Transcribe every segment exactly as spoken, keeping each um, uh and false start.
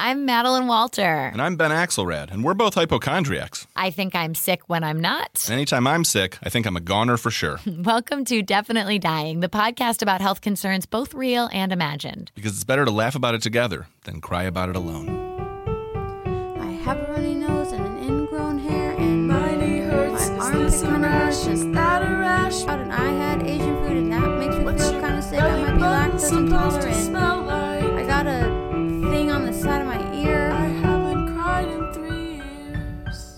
I'm Madeline Walter. And I'm Ben Axelrad, and we're both hypochondriacs. I think I'm sick when I'm not. Anytime I'm sick, I think I'm a goner for sure. Welcome to Definitely Dying, the podcast about health concerns, both real and imagined. Because it's better to laugh about it together than cry about it alone. I have a runny nose and an ingrown hair, and my knee hurts. my Is armpit this a kind of rash? hurts. Is that a rash? And I had Asian food, and that makes me What's feel your kind of sick. I might be belly button lactose supposed to intolerant. smell like? I got a thing on the side of my ear. I haven't cried in three years.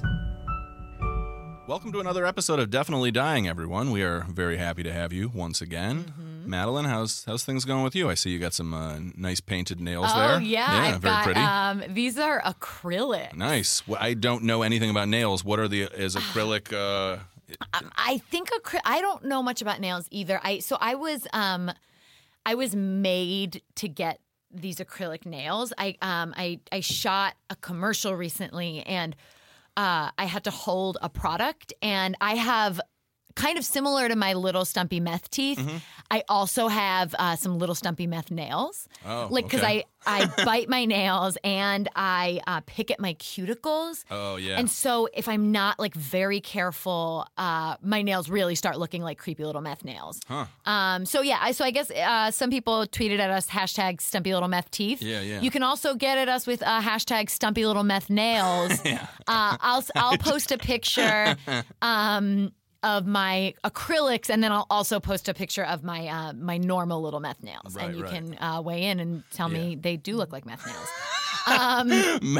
Welcome to another episode of Definitely Dying, everyone. We are very happy to have you once again. Mm-hmm. Madeline, how's how's things going with you? I see you got some uh, nice painted nails oh, there. Oh, yeah. Yeah, I've very got, pretty. Um, these are acrylic. Nice. Well, I don't know anything about nails. What are the, is acrylic... Uh, Um, I think acry- I don't know much about nails either. I so I was um I was made to get these acrylic nails. I um I I shot a commercial recently, and uh, I had to hold a product, and I have kind of similar to my little stumpy meth teeth. Mm-hmm. I also have uh, some little stumpy meth nails. Oh, like because okay. I I bite my nails and I uh, pick at my cuticles. Oh, yeah. And so if I'm not like very careful, uh, my nails really start looking like creepy little meth nails. Huh. Um, so yeah, I, so I guess uh, some people tweeted at us hashtag stumpy little meth teeth. Yeah, yeah. You can also get at us with uh, hashtag stumpy little meth nails. Yeah. uh, I'll I'll post a picture. Um, of my acrylics, and then I'll also post a picture of my uh, my normal little meth nails, Right, and you right. can uh, weigh in and tell me Yeah. they do look like meth nails. Um, Uh,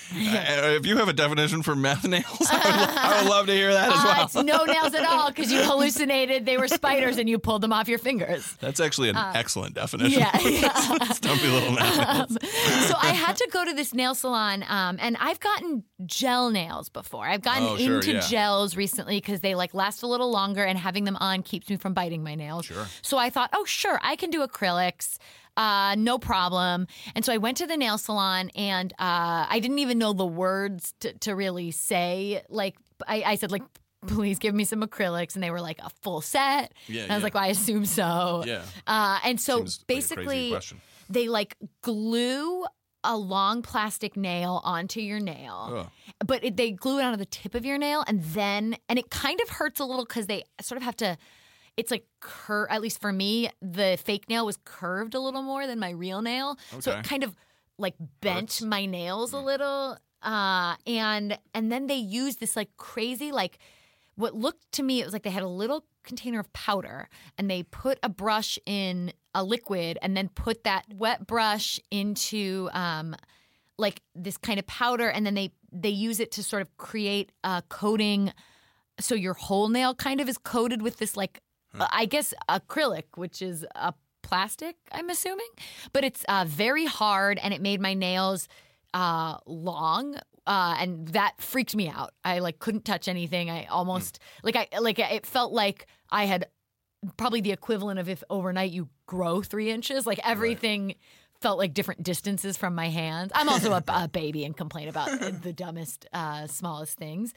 if you have a definition for meth nails, I would, lo- I would love to hear that as uh, well. it's no nails at all because you hallucinated they were spiders and you pulled them off your fingers. That's actually an excellent definition. Yeah, yeah. Stumpy little meth nails. Um, so I had to go to this nail salon, um, and I've gotten gel nails before. I've gotten Oh, sure, into yeah. gels recently because they like last a little longer, and having them on keeps me from biting my nails. Sure. So I thought, oh, sure, I can do acrylics. Uh, no problem. And so I went to the nail salon, and uh, I didn't even know the words to, to really say. Like, I, I said, like, please give me some acrylics. And they were like, a full set. Yeah, and I was yeah. like, well, I assume so. Yeah. Uh, and so Seems like a crazy basically, question. they like glue a long plastic nail onto your nail, Oh. but it, they glue it onto the tip of your nail, and then, and it kind of hurts a little because they sort of have to, it's like, cur- at least for me, the fake nail was curved a little more than my real nail. So Okay. it kind of like bent Hurts. my nails a little. Uh, and, and then they used this like crazy, like what looked to me, it was like they had a little container of powder, and they put a brush in a liquid and then put that wet brush into um, like this kind of powder, and then they they use it to sort of create a coating, so your whole nail kind of is coated with this like uh, I guess acrylic, which is a plastic, I'm assuming, but it's uh, very hard, and it made my nails uh, long. Uh, and that freaked me out. I like couldn't touch anything. I almost like I like it felt like I had probably the equivalent of if overnight you grow three inches. Like everything felt like different distances from my hands. I'm also a, a baby and complain about the dumbest, uh, smallest things.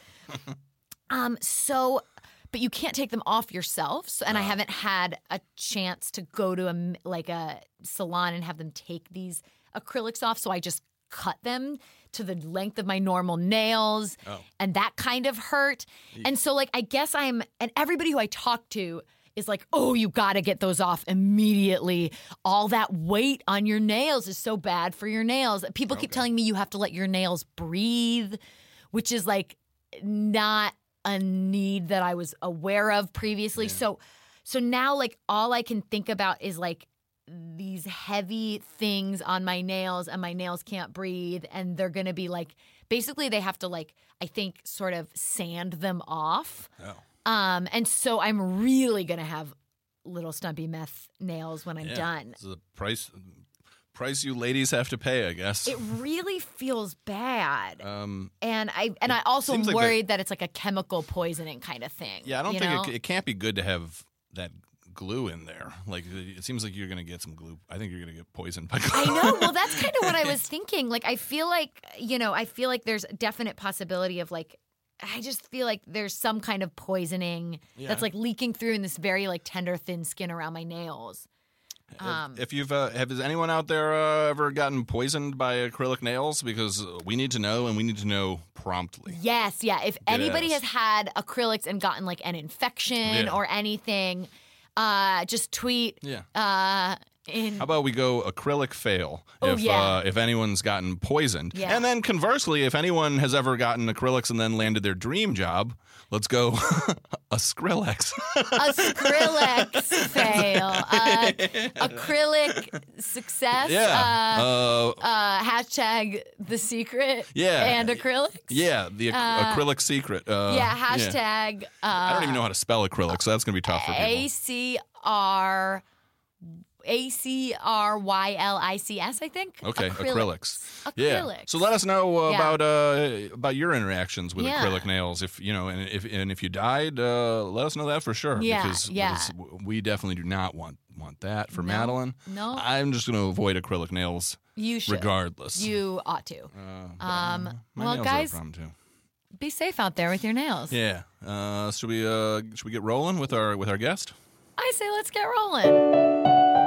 Um, so, but you can't take them off yourself. So, and I haven't had a chance to go to a like a salon and have them take these acrylics off. So I just cut them to the length of my normal nails, Oh. and that kind of hurt. And so, like, I guess I'm, and everybody who I talk to is like, oh, you got to get those off immediately. All that weight on your nails is so bad for your nails. People keep Okay. telling me you have to let your nails breathe, which is like not a need that I was aware of previously. So, so now, like, all I can think about is like these heavy things on my nails, and my nails can't breathe, and they're going to be like, basically they have to like, I think, sort of sand them off. Oh. Um, and so I'm really going to have little stumpy meth nails when I'm Yeah. done. This is the price price you ladies have to pay, I guess. It really feels bad. um, and I and I also am seems like worried that it's like a chemical poisoning kind of thing. yeah, I don't you think know? it, it can't be good to have that glue in there. Like, it seems like you're going to get some glue. I think you're going to get poisoned by glue. I know. Well, that's kind of what I was thinking. Like, I feel like, you know, I feel like there's a definite possibility of like, I just feel like there's some kind of poisoning Yeah. that's like leaking through in this very like tender, thin skin around my nails. Um, If you've uh, have has anyone out there uh, ever gotten poisoned by acrylic nails? Because we need to know, and we need to know promptly. Yes, yeah. If anybody Yes. has had acrylics and gotten like an infection Yeah. or anything, uh, just tweet. Yeah. Uh, in How about we go acrylic fail Oh, if yeah. uh, if anyone's gotten poisoned, Yeah. and then conversely, if anyone has ever gotten acrylics and then landed their dream job, let's go a Skrillex. a Skrillex fail, uh, acrylic success. yeah, Uh, uh, uh, hashtag the secret. Yeah. And acrylics. yeah, the ac- uh, acrylic secret. Uh, yeah. Hashtag. Uh, I don't even know how to spell acrylic, so that's gonna be tough for people. A C R. A C R Y L I C S, I think. Okay, acrylics. Acrylics. Yeah. So let us know uh, Yeah. about uh, about your interactions with Yeah. acrylic nails. If you know, and if and if you died, uh, let us know that for sure. Yeah, Because, yeah. because we definitely do not want want that for No, Madeline. no. I'm just going to avoid acrylic nails You should. regardless. You ought to. Uh, but, Um, uh, my well, nails guys- are a problem too. Be safe out there with your nails. Yeah. Uh, should we uh, should we get rolling with our with our guest? I say let's get rolling.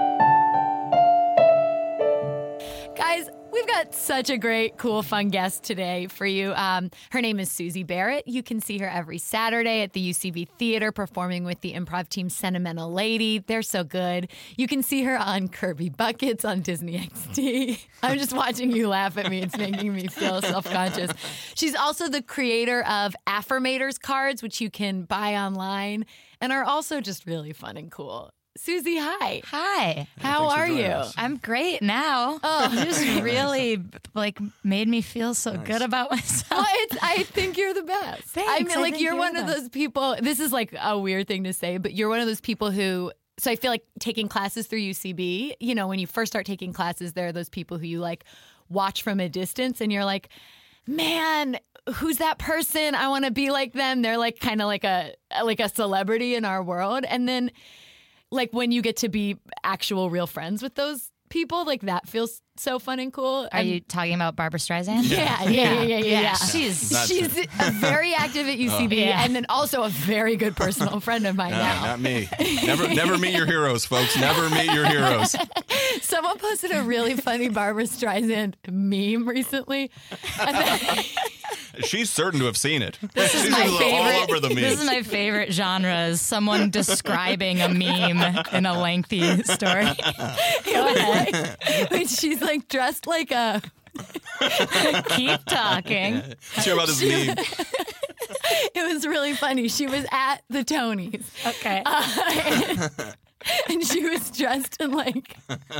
Guys, we've got such a great, cool, fun guest today for you. Um, her name is Susie Barrett. You can see her every Saturday at the U C B Theater performing with the improv team Sentimental Lady. They're so good. You can see her on Kirby Buckets on Disney X D. I'm just watching you laugh at me. It's making me feel self-conscious. She's also the creator of Affirmators cards, which you can buy online and are also just really fun and cool. Susie, hi. Hi. How thanks for are joining you? us. I'm great now. Oh. You just really like made me feel so good about myself. Well, it's, I think you're the best. Thanks, I mean, I like, think you're you're one the of best. those people. This is like a weird thing to say, but you're one of those people who. So I feel like taking classes through U C B, you know, when you first start taking classes, there are those people who you like watch from a distance and you're like, man, who's that person? I want to be like them. They're like kind of like a like a celebrity in our world. And then like when you get to be actual real friends with those people, like that feels so fun and cool. Are And- you talking about Barbara Streisand? Yeah, yeah, yeah, yeah, yeah. yeah. She's Not She's a very active at U C B Yeah. and then also a very good personal friend of mine No, now. not me. Never never meet your heroes, folks. Never meet your heroes. Someone posted a really funny Barbara Streisand meme recently. And then- She's certain to have seen it. This is She's my all favorite. over the This memes. is my favorite genre: is someone describing a meme in a lengthy story. Go ahead. when she's like dressed like a. Keep talking. Let's hear about this meme. It was really funny. She was at the Tonys. Okay. Uh, and, and she was dressed in like.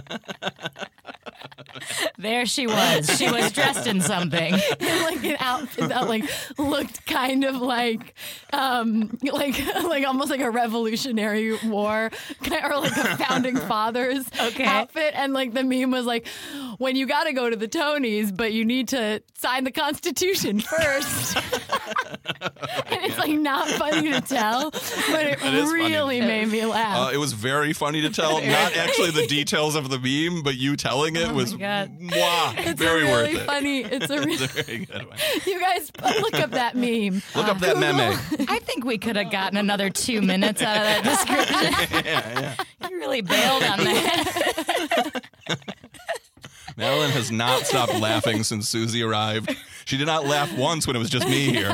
There she was. She was dressed in something. in like an outfit that like looked kind of like um like like almost like a Revolutionary War kind or like a founding fathers Okay. outfit, and like the meme was like, when you got to go to the Tonys but you need to sign the Constitution first. And it's like not funny to tell, but it It is funny. really made me laugh. Uh, it was very funny to tell. Not actually the details of the meme, but you telling it was God. mwah, it's very a really worth it. funny. It's a really It's a very good one. you guys look up that meme. Look up that Google- meme. I think we could have gotten another two minutes out of that description. Yeah, yeah. You really bailed on that. Madeline has not stopped laughing since Susie arrived. She did not laugh once when it was just me here.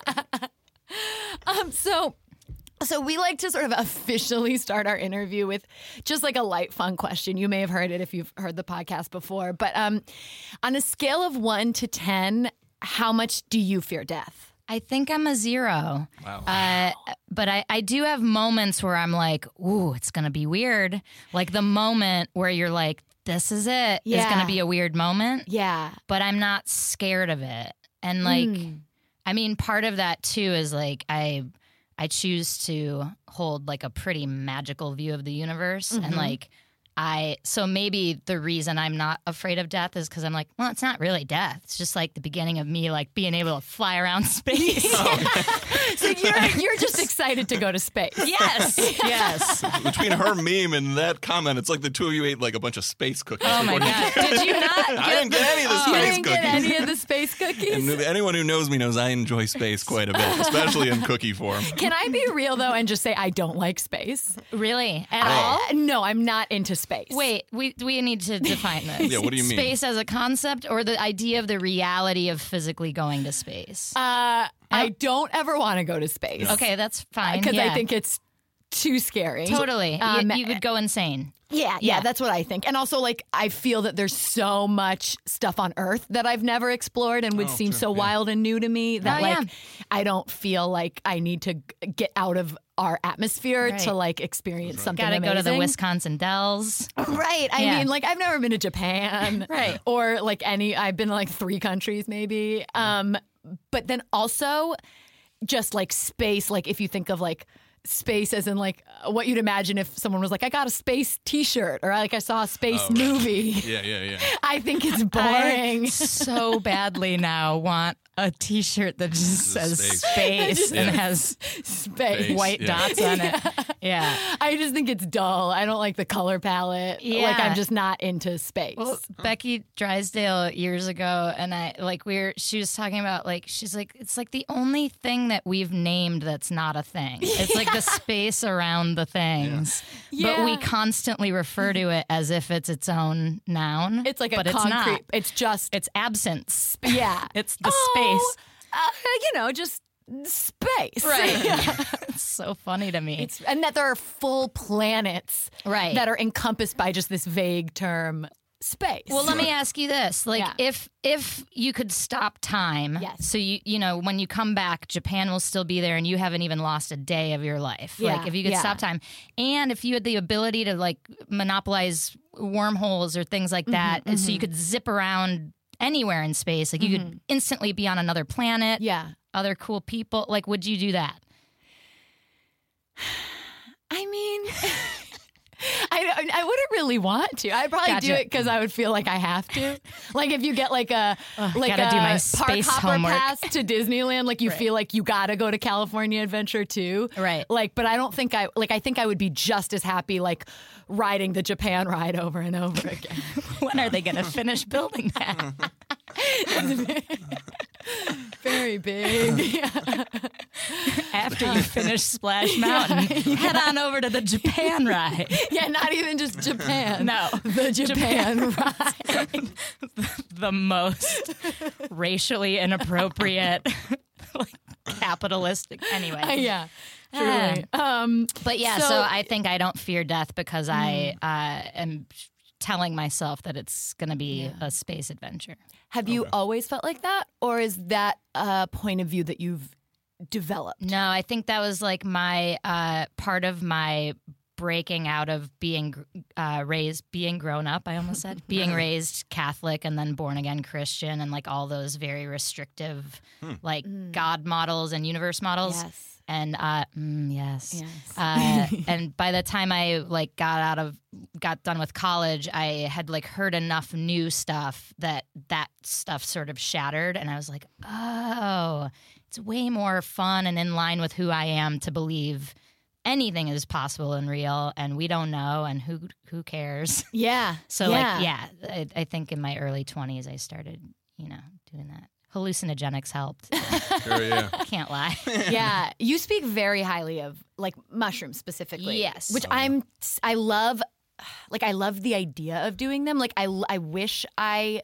Um, so, so we like to sort of officially start our interview with just like a light, fun question. You may have heard it if you've heard the podcast before, but um, on a scale of one to ten, how much do you fear death? I think I'm a zero. Wow. Uh, but I, I do have moments where I'm like, ooh, it's going to be weird. Like the moment where you're like, this is it. It's Yeah. going to be a weird moment. Yeah. But I'm not scared of it. And like, Mm. I mean, part of that too is like, I I choose to hold like a pretty magical view of the universe. And like, I, so maybe the reason I'm not afraid of death is because I'm like, well, it's not really death. It's just like the beginning of me like being able to fly around space. So you're you're just excited to go to space. Yes. Yes. Between her meme and that comment, it's like the two of you ate like a bunch of space cookies. Oh my before you- God. Did you not I didn't get any of the space You didn't get cookies. any of the space cookies? And anyone who knows me knows I enjoy space quite a bit, especially in cookie form. Can I be real though and just say I don't like space? Really? At all? Uh, no, I'm not into space. Wait, we we need to define this. Yeah, what do you mean? Space as a concept or the idea of the reality of physically going to space? Uh, I don't ever want to go to space. Okay, that's fine. Because yeah. I think it's too scary. Totally. Um, you, you would go insane. Yeah, yeah, Yeah. that's what I think. And also, like, I feel that there's so much stuff on Earth that I've never explored and would Oh, seem sure, so yeah. wild and new to me that, Oh, like, yeah. I don't feel like I need to g- get out of our atmosphere Right. to, like, experience something Got to go to the amazing. Wisconsin Dells. Right. I Yeah. mean, like, I've never been to Japan. Right. Or, like, any, I've been to, like, three countries maybe. Um, but then also just, like, space, like, if you think of, like, space as in like what you'd imagine if someone was like, I got a space t-shirt or like I saw a space Oh, right. movie. Yeah, yeah, yeah. I think it's boring. I so badly now want a T-shirt that just This is says space. space and Yeah. has Space. white yeah. dots on it. Yeah. I just think it's dull. I don't like the color palette. Like Yeah. I'm just not into space. Well, Becky Drysdale years ago, and I like we were. She was talking about like she's like it's like the only thing that we've named that's not a thing. It's like the space around the things, Yeah. but we constantly refer to it as if it's its own noun. it's like a but it's concrete. not. It's just It's absence. yeah. It's the Oh, space. Uh, you know, just space. Right. Yeah. It's so funny to me. It's, and that there are full planets Right. that are encompassed by just this vague term space. Well, let me ask you this: like, Yeah. if if you could stop time, Yes. so you you know when you come back, Japan will still be there, and you haven't even lost a day of your life. Yeah, Like, if you could yeah. stop time, and if you had the ability to like monopolize wormholes or things like that, Mm-hmm, and so you could zip around anywhere in space, like you could instantly be on another planet, yeah. other cool people. Like, would you do that? I mean, I, I wouldn't really want to. I'd probably do Gotcha. it because I would feel like I have to. Like if you get like a like gotta a do my park space hopper homework. pass to Disneyland, like you feel like you gotta go to California Adventure too. Right. Like, but I don't think I like. I think I would be just as happy like riding the Japan ride over and over again. When are they going to finish building that? Very big. Yeah. After you finish Splash Mountain, head on over to the Japan ride. Yeah, not even just Japan. No. The Japan ride. The most racially inappropriate, like capitalistic. Anyway, Yeah. Truly. Um, but yeah. So- So, I think I don't fear death because I uh, am telling myself that it's going to be a space adventure. have you always felt like that? Or is that a point of view that you've developed? No, I think that was like my uh, part of my breaking out of being uh, raised, being grown up, I almost said, being raised Catholic and then born again Christian and like all those very restrictive like God models and universe models. Yes. And uh, mm, yes, Yes. uh, and by the time I like got out of, got done with college, I had like heard enough new stuff that that stuff sort of shattered, and I was like, oh, it's way more fun and in line with who I am to believe anything is possible and real, and we don't know, and who who cares? Yeah. So like, yeah, I, I think in my early twenties, I started, you know, doing that. Hallucinogenics helped. Sure, yeah. Can't lie. Yeah. You speak very highly of like mushrooms specifically. Yes. Which I'm, I love, like, I love the idea of doing them. Like, I, I wish I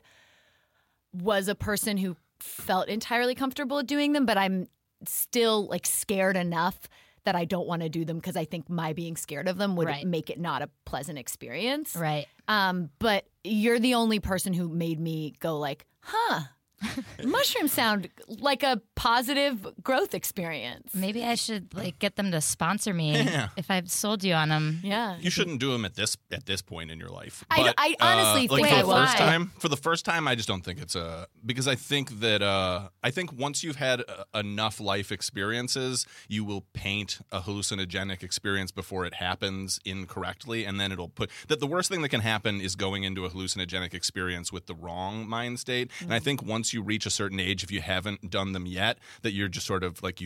was a person who felt entirely comfortable doing them, but I'm still like scared enough that I don't want to do them because I think my being scared of them would Right. make it not a pleasant experience. Right. Um, but you're the only person who made me go like, huh, mushrooms sound like a positive growth experience. Maybe I should like get them to sponsor me Yeah. if I've sold you on them. Yeah. You shouldn't do them at this at this point in your life. I- But, I honestly uh, like think for I the first will. time. For the first time, I just don't think it's a because I think that uh, I think once you've had uh, enough life experiences, you will paint a hallucinogenic experience before it happens incorrectly, and then it'll put that the worst thing that can happen is going into a hallucinogenic experience with the wrong mind state. And I think once you reach a certain age, if you haven't done them yet, that you're just sort of like you've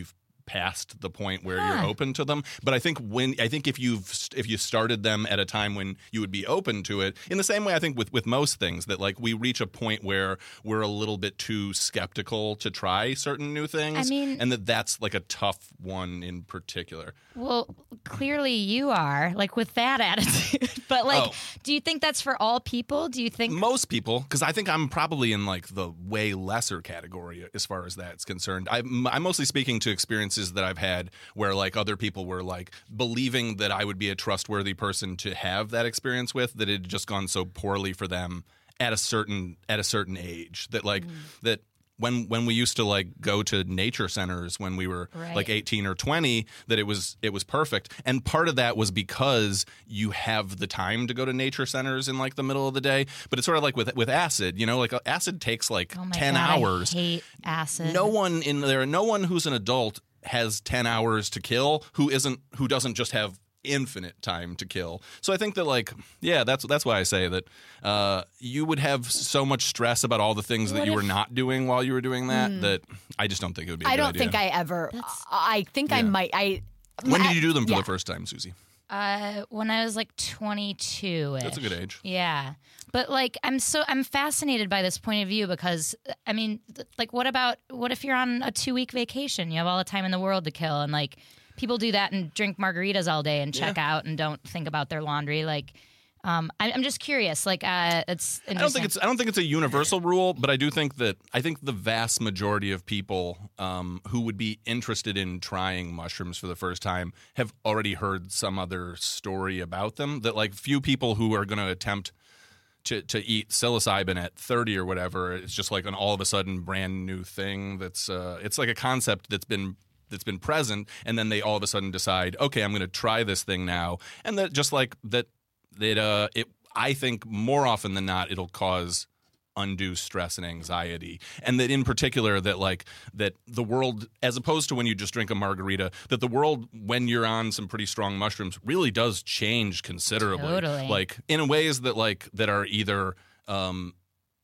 past the point where Huh. you're open to them. But I think when I think if you've if you started them at a time when you would be open to it, in the same way I think with with most things that like we reach a point where we're a little bit too skeptical to try certain new things. I mean- and that that's like a tough one in particular. Well, clearly you are, like, with that attitude. But, like, Oh. do you think that's for all people? Do you think... Most people, because I think I'm probably in like the way lesser category as far as that's concerned. I'm, I'm mostly speaking to experiences that I've had where like other people were like believing that I would be a trustworthy person to have that experience with, that it had just gone so poorly for them at a certain at a certain age that like that. When when we used to like go to nature centers when we were Right. like eighteen or twenty, that it was it was perfect. And part of that was because you have the time to go to nature centers in like the middle of the day. But it's sort of like with with acid, you know, like acid takes like Oh my ten God, hours. I hate acid. No one in there, no one who's an adult has ten hours to kill who isn't who doesn't just have infinite time to kill. So I think that like yeah, that's that's why I say that uh, you would have so much stress about all the things that What you were if- not doing while you were doing that that I just don't think it would be a I good don't idea. think I ever. That's- I think I Yeah. might. I. When did you do them for yeah. the first time, Susie? Uh, when I was, like, twenty-two-ish. That's a good age. Yeah. But, like, I'm so... I'm fascinated by this point of view because, I mean, th- like, what about... What if you're on a two-week vacation? You have all the time in the world to kill, and, like... People do that and drink margaritas all day and check out and don't think about their laundry. Like, um, I, I'm just curious. Like, uh, it's I don't think interesting. it's I don't think it's a universal rule, but I do think that I think the vast majority of people um, who would be interested in trying mushrooms for the first time have already heard some other story about them. That like few people who are going to attempt to to eat psilocybin at thirty or whatever, it's just like an all of a sudden brand new thing. That's uh, it's like a concept that's been. that's been present, and then they all of a sudden decide, okay, I'm going to try this thing now, and that just like that, that uh, it. I think more often than not, it'll cause undue stress and anxiety, and that in particular, that like that the world, as opposed to when you just drink a margarita, that the world when you're on some pretty strong mushrooms really does change considerably, Totally. like in ways that like that are either um,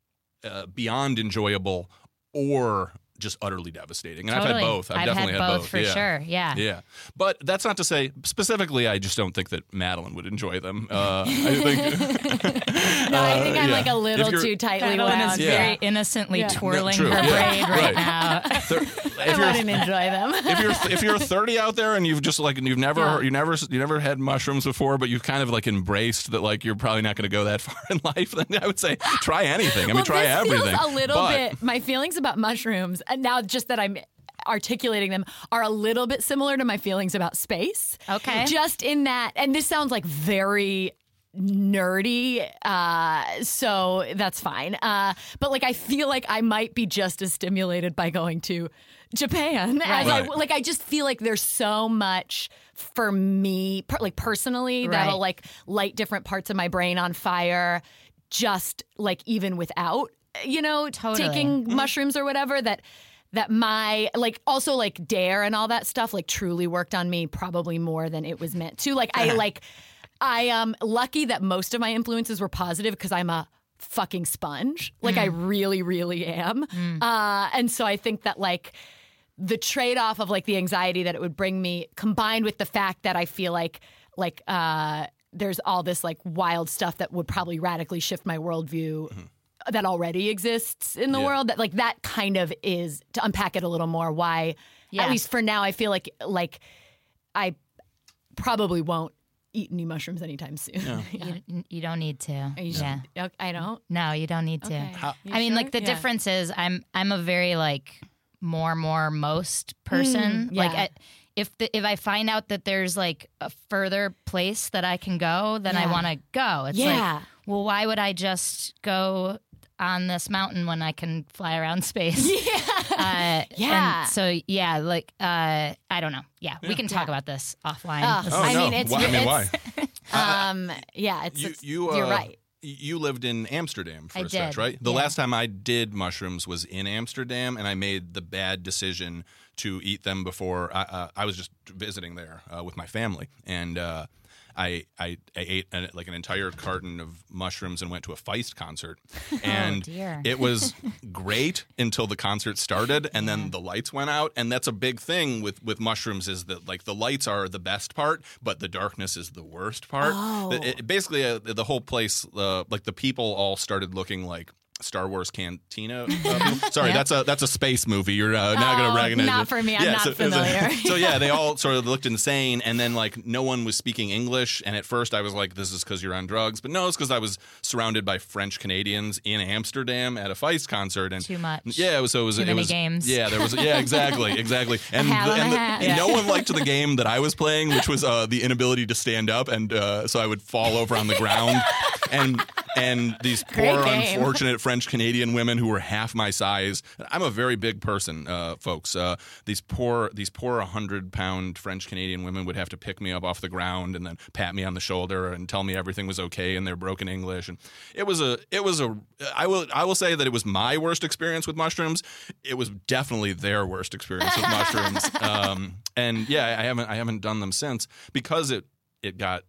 uh, beyond enjoyable or just utterly devastating. And Totally. I've had both. I've, I've definitely had had both both for yeah. sure. Yeah. Yeah. But that's not to say specifically I just don't think that Madeline would enjoy them. Uh, I think No, I think Uh, I'm yeah. like a little If you're- too tightly Madeline wound. is Yeah. very innocently Yeah. twirling No, true. her Yeah. braid right, Right. now. There- I if you're wouldn't enjoy them. if you're if you're thirty out there and you've just like you've never Yeah. you never you never had mushrooms before, but you've kind of like embraced that like you're probably not going to go that far in life, then I would say try anything. I mean, well, try this everything. feels a little But- bit. My feelings about mushrooms, and now just that I'm articulating them, are a little bit similar to my feelings about space. Okay. Just in that, and this sounds like very nerdy, uh, so that's fine. Uh, but like, I feel like I might be just as stimulated by going to Japan as I Right. like. I just feel like there's so much for me, per, like personally, Right. that'll like light different parts of my brain on fire. Just like even without, you know, Totally. taking mushrooms or whatever, that that my like also like dare and all that stuff like truly worked on me probably more than it was meant to. Like I like I am lucky that most of my influences were positive because I'm a fucking sponge. Like I really, really am. Uh, and so I think that like the trade-off of like the anxiety that it would bring me combined with the fact that I feel like like uh there's all this like wild stuff that would probably radically shift my worldview that already exists in the Yeah. world, that like that kind of is, to unpack it a little more, why Yeah. at least for now I feel like like I probably won't eat any mushrooms anytime soon. Yeah. You, you don't need to. Are you yeah. sure? Okay, I don't. No, you don't need to. Okay. You I mean, sure? like the Yeah. difference is, I'm I'm a very like more more most person. Mm, Like yeah. I, if the, if I find out that there's like a further place that I can go, then I Yeah. want to go. It's Yeah. like, well, why would I just go on this mountain when I can fly around space? Yeah. Uh, Yeah. And so yeah, like uh, I don't know. Yeah, we can talk Yeah. about this offline. Ugh. This Oh, I no. mean, it's- Why- I mean, it's- why? Um. Yeah. It's. You, it's you, uh, you're right. You lived in Amsterdam for I a stretch, did, right? The yeah. last time I did mushrooms was in Amsterdam, and I made the bad decision to eat them before I, uh, I was just visiting there uh, with my family, and uh, I, I I ate an, like an entire carton of mushrooms and went to a Feist concert, and dear. it was great until the concert started, and then the lights went out. And that's a big thing with with mushrooms is that like the lights are the best part, but the darkness is the worst part. Oh. It- it- basically, uh, the whole place, uh, like the people all started looking like Star Wars Cantina. Uh, sorry, Yep. that's a that's a space movie. You're uh, not going Oh, to recognize not it. for me. I'm not so, familiar. So yeah, they all sort of looked insane, and then like no one was speaking English. And at first, I was like, "This is because you're on drugs," but no, it's because I was surrounded by French Canadians in Amsterdam at a Feist concert, and Too much. Yeah, it was. So it was. Too it many was, games. Yeah, there was. Yeah, exactly, exactly. And, hat the, on and a the- hat. no one liked the game that I was playing, which was uh, the inability to stand up, and uh, so I would fall over on the ground. And and these Great poor, game. unfortunate French Canadian women who were half my size. I'm a very big person, uh, folks. Uh, these poor, these poor hundred pound French Canadian women would have to pick me up off the ground and then pat me on the shoulder and tell me everything was okay in their broken English. And it was a, it was a. I will, I will say that it was my worst experience with mushrooms. It was definitely their worst experience with mushrooms. Um, and yeah, I haven't, I haven't done them since because it, it got.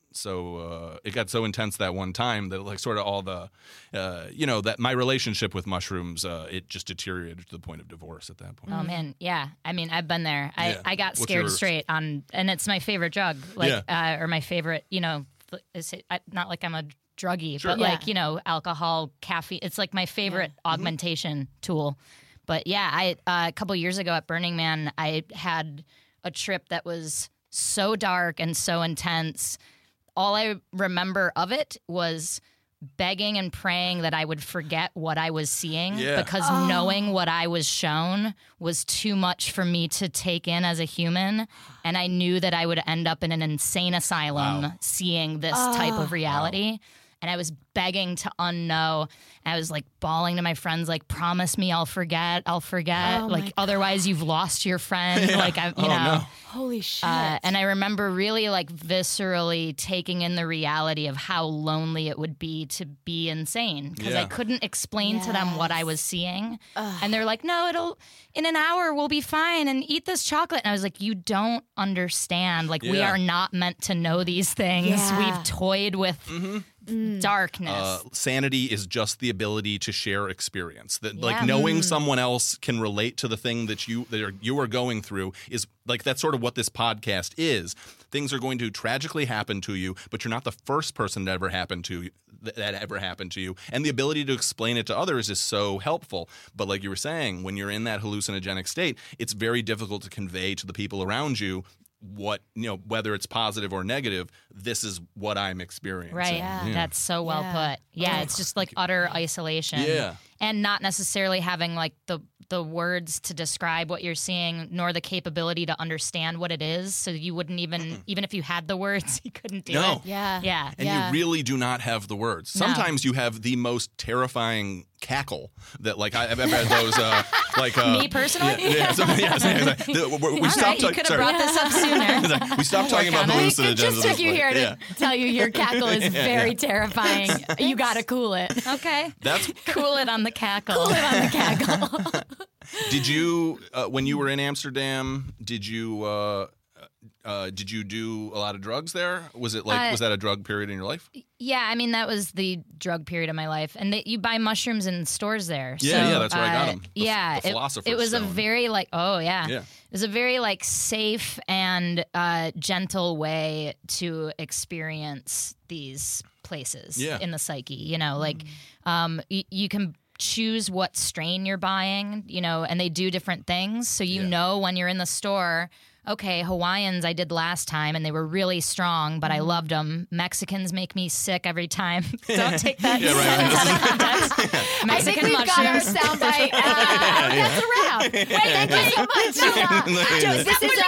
So uh, it got so intense that one time that like sort of all the, uh, you know, that my relationship with mushrooms, uh, it just deteriorated to the point of divorce at that point. Oh man, yeah. I mean, I've been there. I, Yeah. I got What's scared your- straight on, and it's my favorite drug, like uh, or my favorite. You know, is it, I, not like I'm a druggie, Sure. but Yeah. like you know, alcohol, caffeine. It's like my favorite augmentation tool. But yeah, I uh, a couple years ago at Burning Man, I had a trip that was so dark and so intense. All I remember of it was begging and praying that I would forget what I was seeing Yeah. because knowing what I was shown was too much for me to take in as a human. And I knew that I would end up in an insane asylum Wow. seeing this type of reality. And I was begging to unknow. I was like bawling to my friends, like, promise me I'll forget, I'll forget. Oh, my like, otherwise you've lost your friend. Like, I, you Oh, know. no. Holy shit. Uh, and I remember really like viscerally taking in the reality of how lonely it would be to be insane because I Yeah. couldn't explain to them what I was seeing. And they're like, no, it'll, in an hour, we'll be fine and eat this chocolate. And I was like, you don't understand. Like, we Yeah. are not meant to know these things. Yeah. We've toyed with darkness. Uh, sanity is just the ability to share experience. That like Yeah. knowing someone else can relate to the thing that you that are, you are going through is like that's sort of what this podcast is. Things are going to tragically happen to you, but you're not the first person that ever happened to you, that, that ever happened to you. And the ability to explain it to others is so helpful. But like you were saying, when you're in that hallucinogenic state, it's very difficult to convey to the people around you what, you know, whether it's positive or negative, this is what I'm experiencing. Right. Yeah. That's so well Yeah. put. Yeah, it's just like utter isolation. Yeah. And not necessarily having like the the words to describe what you're seeing, nor the capability to understand what it is. So you wouldn't even even if you had the words, you couldn't do No. it. yeah. Yeah. And Yeah. you really do not have the words. No. Sometimes you have the most terrifying cackle that, like, I- I've ever had those, uh, like, uh, Me personally? Yeah, yeah, so- yeah, so- yeah, so- the- we- we All stopped right, you talk- could have sorry. brought this up sooner. we stopped talking about on it. It hallucinogens. just at took this you point. here to Yeah. tell you your cackle is very terrifying. You got to cool it. Okay. That's. Cool it on the cackle. Cool it on the cackle. Did you, uh, when you were in Amsterdam, did you, uh, uh, did you do a lot of drugs there? Was it like, Uh, was that a drug period in your life? Yeah, I mean that was the drug period of my life, and they, you buy mushrooms in stores there. Yeah, so, yeah, that's where I got uh, 'em. The- yeah, the it- Philosopher's it, was Stone. a very like oh yeah, Yeah. it was a very like safe and uh, gentle way to experience these places Yeah. in the psyche. You know, like um, y- you can choose what strain you're buying. You know, and they do different things, so you Yeah. know when you're in the store. Okay, Hawaiians I did last time and they were really strong, but I loved them. Mexicans make me sick every time. Don't take that Yeah, right, right. out of context. I think Mexican we've got our mushrooms. soundbite. Uh, That's a wrap. Wait, thank you so much. No, no. Just- this, is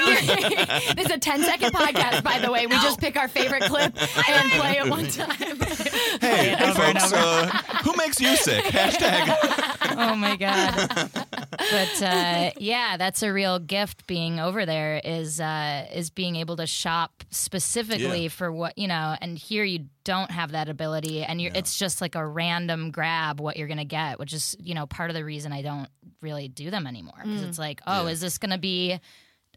a, this is a ten second podcast, by the way. We just pick our favorite clip and play it one time. Hey, hey folks, uh, who makes you sick? Hashtag. Oh my god! But uh, yeah, that's a real gift. Being over there is uh, is being able to shop specifically Yeah. for what you know. And here you don't have that ability, and you're, it's just like a random grab what you're gonna get, which is you know part of the reason I don't really do them anymore because it's like, oh, Yeah. is this gonna be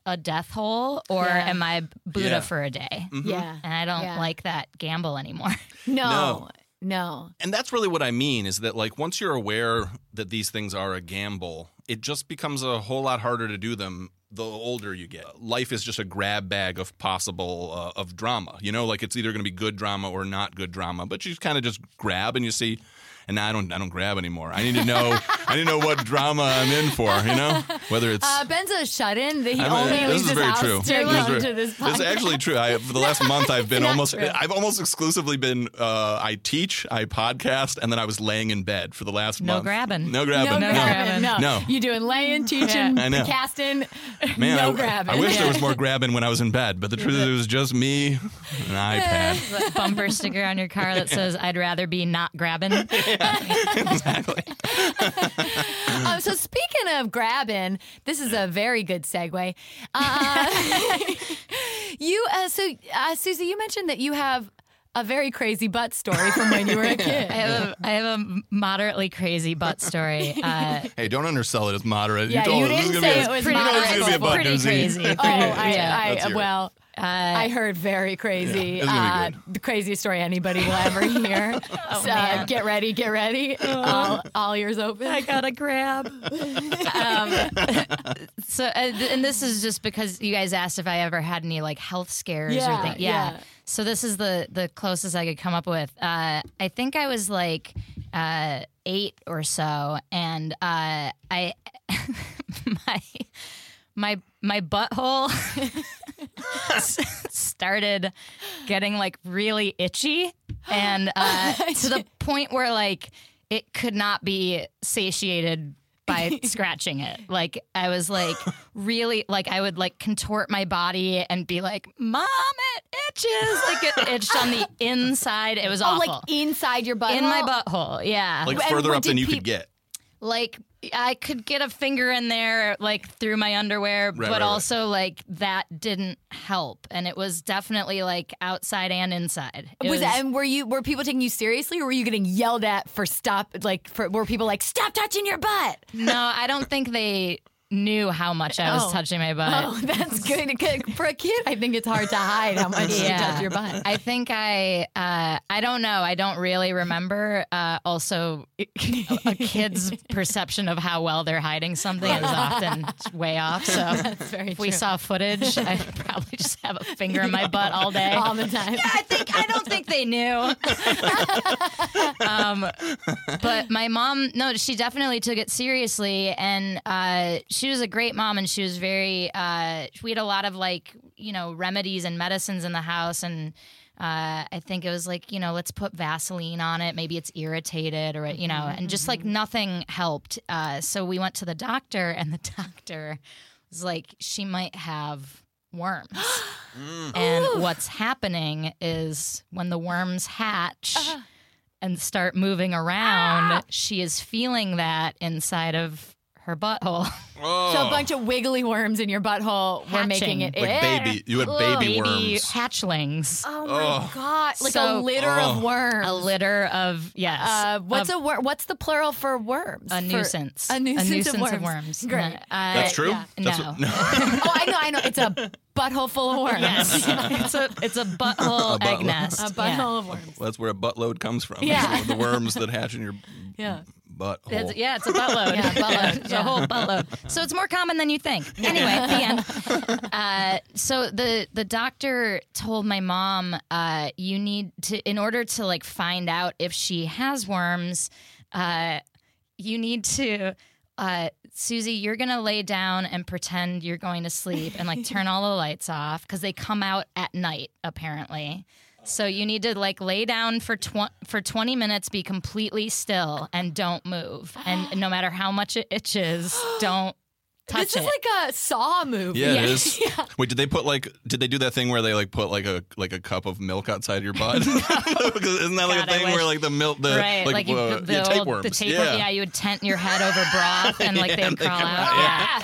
a death hole or Yeah. am I Buddha Yeah. for a day? Yeah. And I don't Yeah. like that gamble anymore. No. No. No. And that's really what I mean is that, like, once you're aware that these things are a gamble, it just becomes a whole lot harder to do them the older you get. Life is just a grab bag of possible uh, of drama. You know, like it's either going to be good drama or not good drama, but you kind of just grab and you see. And now I don't, I don't grab anymore. I need to know, I need to know what drama I'm in for. You know, whether it's. Uh, Ben's a shut-in. That he I'm a- only this leaves is his very house true. to This is listen very- to this podcast. It's actually true. I, for the last month, I've been Not almost. true. I've almost exclusively been. Uh, I teach, I podcast, and then I was laying in bed for the last No month. grabbing. No grabbing. No, No grabbing. No. No. You doing laying, teaching, I know. casting. Man, no I, grabbing. I wish there Yeah. was more grabbing when I was in bed, but the truth is, it was just me, and an iPad. That bumper sticker on your car that says, I'd rather be not grabbing. Exactly. Um, so speaking of grabbing, this is a very good segue. Uh, you, uh, so uh, Susie, you mentioned that you have a very crazy butt story from when you were a kid. I have a, I have a moderately crazy butt story. Uh, Hey, don't undersell it as moderate. Yeah, told you us this is didn't gonna say be a- it was you know moderate. it's gonna be a It's butt pretty doozy. crazy. Oh, I, Yeah. I, Let's hear it. well, uh, I heard very crazy. Yeah, it's gonna be uh, the craziest story anybody will ever hear. Oh, so uh, man. get ready, get ready. all, all ears open. I got to grab. um, so, uh, th- and this is just because you guys asked if I ever had any like health scares Yeah, or things. yeah. So this is the the closest I could come up with. Uh, I think I was like uh, eight or so, and uh, I my my my butthole started getting like really itchy, and uh, to the point where like it could not be satiated by scratching it. Like I was like really like I would like contort my body and be like, "Mom, it itches!" Like it itched on the inside. It was Oh, awful. like inside your butt. in my butthole, yeah. Like And further what up than did you peop- could get. Like I could get a finger in there like through my underwear, Right, but right, right. also like that didn't help, and it was definitely like outside and inside. It Was, that, and were you were people taking you seriously, or were you getting yelled at for stop? Like, for were people like, "Stop touching your butt"? no, I don't think they knew how much I was Oh. touching my butt. Oh, that's good. For a kid, I think it's hard to hide how much you touch your butt. I think I, uh, I don't know. I don't really remember. Uh, also, a kid's perception of how well they're hiding something is often way off. So very if we true. saw footage, I'd probably just have a finger in my butt all day. All the time. Yeah, I think I don't think they knew. um, but my mom, no, she definitely took it seriously, and uh, she was a great mom, and she was very. Uh, we had a lot of like you know remedies and medicines in the house, and uh, I think it was like you know let's put Vaseline on it. Maybe it's irritated, or you know, and just like nothing helped. Uh, so we went to the doctor, and the doctor was like, she might have worms. And what's happening is when the worms hatch and start moving around, she is feeling that inside of her butthole. Oh, So a bunch of wiggly worms in your butthole were Hatching. making it. like Eh. baby, you had Ugh. baby, Baby worms. hatchlings. Oh my god! Like a So- litter of Oh. worms. A litter of, yes. Uh, what's of a wor- What's the plural for worms? a For- nuisance. A nuisance, a nuisance of worms. Great. Uh, That's true. yeah. That's No. what- no. Oh, I know, I know. It's a butthole full of worms. Yes. it's, a, it's a butthole A butthole. egg nest. A Yeah. butthole of worms. Well, that's where a buttload comes from. Yeah. the worms that hatch in your Yeah. butthole. It's, yeah, it's a buttload. Yeah, buttload, it's yeah. a whole buttload. So it's more common than you think. Anyway, the end. Uh, so the the doctor told my mom, uh, you need to, in order to like find out if she has worms, uh, you need to. Uh, Susie, you're gonna lay down and pretend you're going to sleep and like turn all the lights off because they come out at night apparently. So you need to like lay down for tw- for twenty minutes, be completely still, and don't move. And no matter how much it itches, don't touch This it. is like a Saw movie. Yeah, it Yeah. is. Wait, did they put like? Did they do that thing where they like put like a like a cup of milk outside your butt? Because isn't that like God, a I thing wish. where like the milk, the right, like, like, you, uh, the, yeah, old, tapeworms? the tapeworm. yeah. Yeah. you would tent your head over broth and like Yeah, they would they crawl come out. out, Yeah.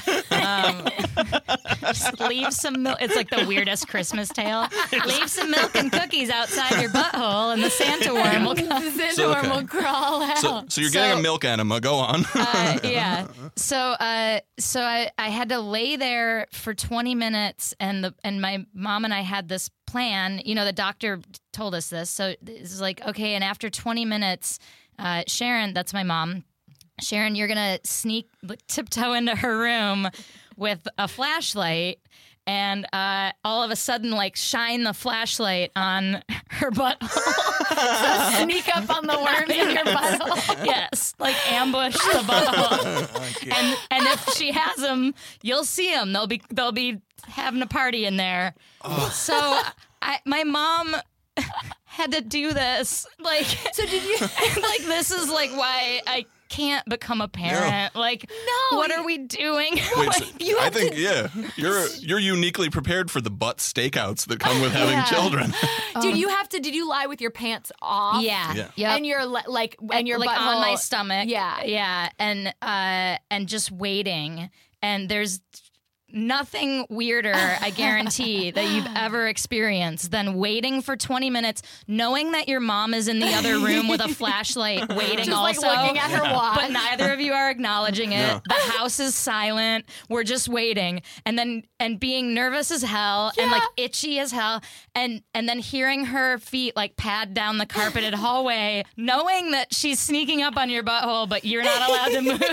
Um, just leave some milk. It's like the weirdest Christmas tale. Leave some milk and cookies outside your butthole, and the Santa worm will come. The Santa So, worm okay. will crawl out. So, so you're getting So- a milk enema. Go on. Uh, yeah. So, uh, so I, I had to lay there for twenty minutes, and the and my mom and I had this plan. You know, the doctor told us this. So it's like, okay, and after twenty minutes, uh, Sharon, that's my mom. Sharon, you're gonna sneak tiptoe into her room with a flashlight. And uh, all of a sudden, like, shine the flashlight on her butthole. Sneak up on the worms in your butthole. Yes, like ambush the butthole. and and if she has them, you'll see them. They'll be they'll be having a party in there. So I, my mom had to do this. Like, So did you? like this is like why I can't become a parent. Like, No, what you- are we doing? Wait, so you I have think to- yeah, you're you're uniquely prepared for the butt stakeouts that come with having Yeah. children. Dude, you have to. Did you lie with your pants off? yeah, Yeah. Yep. And you're le- like, and your like butthole on my stomach. Yeah. yeah, and uh, and just waiting. And there's nothing weirder, I guarantee, that you've ever experienced than waiting for twenty minutes, knowing that your mom is in the other room with a flashlight, waiting Just like also. looking at her watch. But neither of you are acknowledging it. No. The house is silent. We're just waiting, and then and being nervous as hell, and like itchy as hell, and and then hearing her feet like pad down the carpeted hallway, knowing that she's sneaking up on your butthole, but you're not allowed to move.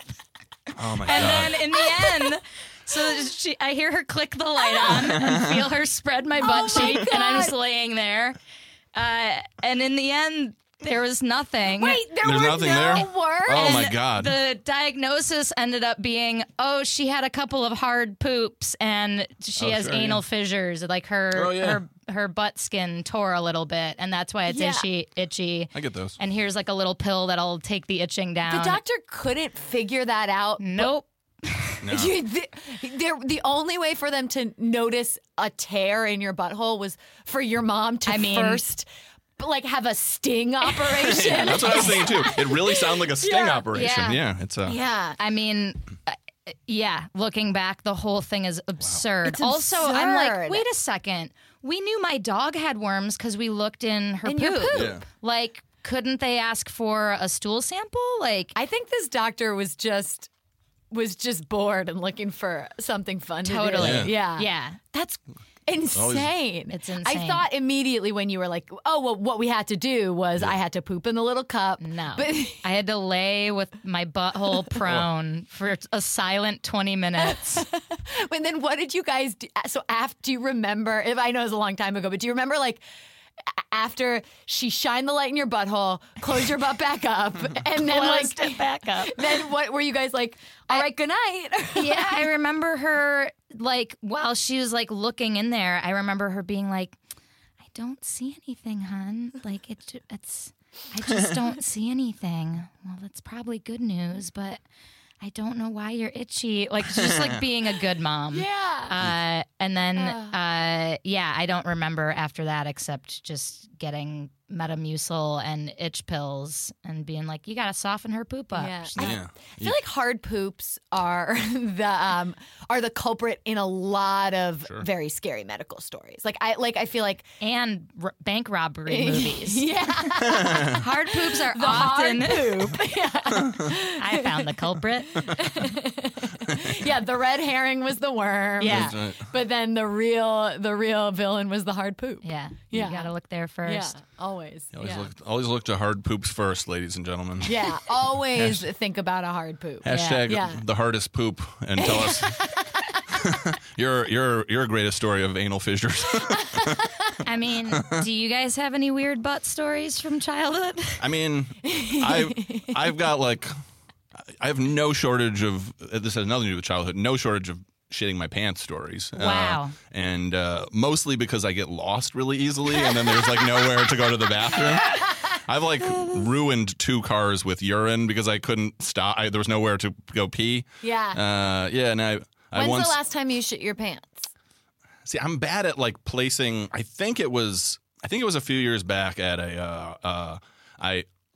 Oh my And god. then in the end, so she, I hear her click the light on and feel her spread my butt Oh my cheek, and I'm God. just laying there. Uh, and in the end, there was nothing. Wait, there There's were nothing no there? worms. Oh my And god. The diagnosis ended up being, oh, she had a couple of hard poops and she Oh, has sure, anal yeah. fissures. Like her, Oh, yeah. her, her butt skin tore a little bit, and that's why it's Yeah. itchy, itchy. I get those. And here's like a little pill that'll take the itching down. The doctor couldn't figure that out. Nope. No. You- the, they're- the only way for them to notice a tear in your butthole was for your mom to I mean- first like have a sting operation. Yeah, that's what I was thinking too. It really sounded like a sting Yeah. operation. Yeah. Yeah, it's a. Yeah. I mean, uh, yeah, looking back, the whole thing is absurd. It's also, I'm like, absurd. wait a second. We knew my dog had worms because we looked in her In poop. your poop. Yeah. Like, couldn't they ask for a stool sample? Like, I think this doctor was just was just bored and looking for something fun totally. to do. Yeah. Yeah. That's insane. It's I insane. thought immediately when you were like, oh, well, what we had to do was I had to poop in the little cup. No. But I had to lay with my butthole prone for a silent twenty minutes. and then what did you guys do? So after, do you remember, if I know it was a long time ago, but do you remember like a- after she shined the light in your butthole, closed your butt back up, and then Closed like, it back up. then what were you guys like, all right, good night? Yeah, I remember her like while she was like looking in there. I remember her being like, "I don't see anything, hon. Like it, ju- it's, I just don't see anything." Well, that's probably good news, but I don't know why you're itchy. Like just like being a good mom. Yeah. Uh, and then, uh, yeah, I don't remember after that except just getting Metamucil and itch pills and being like, "You gotta soften her poop up." Yeah. She's not- Yeah. I feel like hard poops are the um, are the culprit in a lot of very scary medical stories. Like I like I feel like and r- bank robbery movies. yeah, Hard poops are the often. hard poop. I found the culprit. Yeah, the red herring was the worm. Yeah. That's right. but then the real the real villain was the hard poop. Yeah, Yeah. you gotta look there Yeah, first. always. Always yeah. look. Always look to hard poops first, ladies and gentlemen. Yeah, always think about a hard poop. Hashtag Yeah. the hardest poop, and tell us your your your greatest story of anal fissures. I mean, do you guys have any weird butt stories from childhood? I mean, I I've got like I have no shortage of this has nothing to do with childhood. No shortage of shitting my pants stories. Wow. Uh, and uh, mostly because I get lost really easily, and then there's like nowhere to go to the bathroom. I've like ruined two cars with urine because I couldn't stop. I, there was nowhere to go pee. Yeah. Uh, yeah, and I. I When's once, the last time you shit your pants? See, I'm bad at like placing. I think it was. I think it was a few years back at a. Uh, uh, I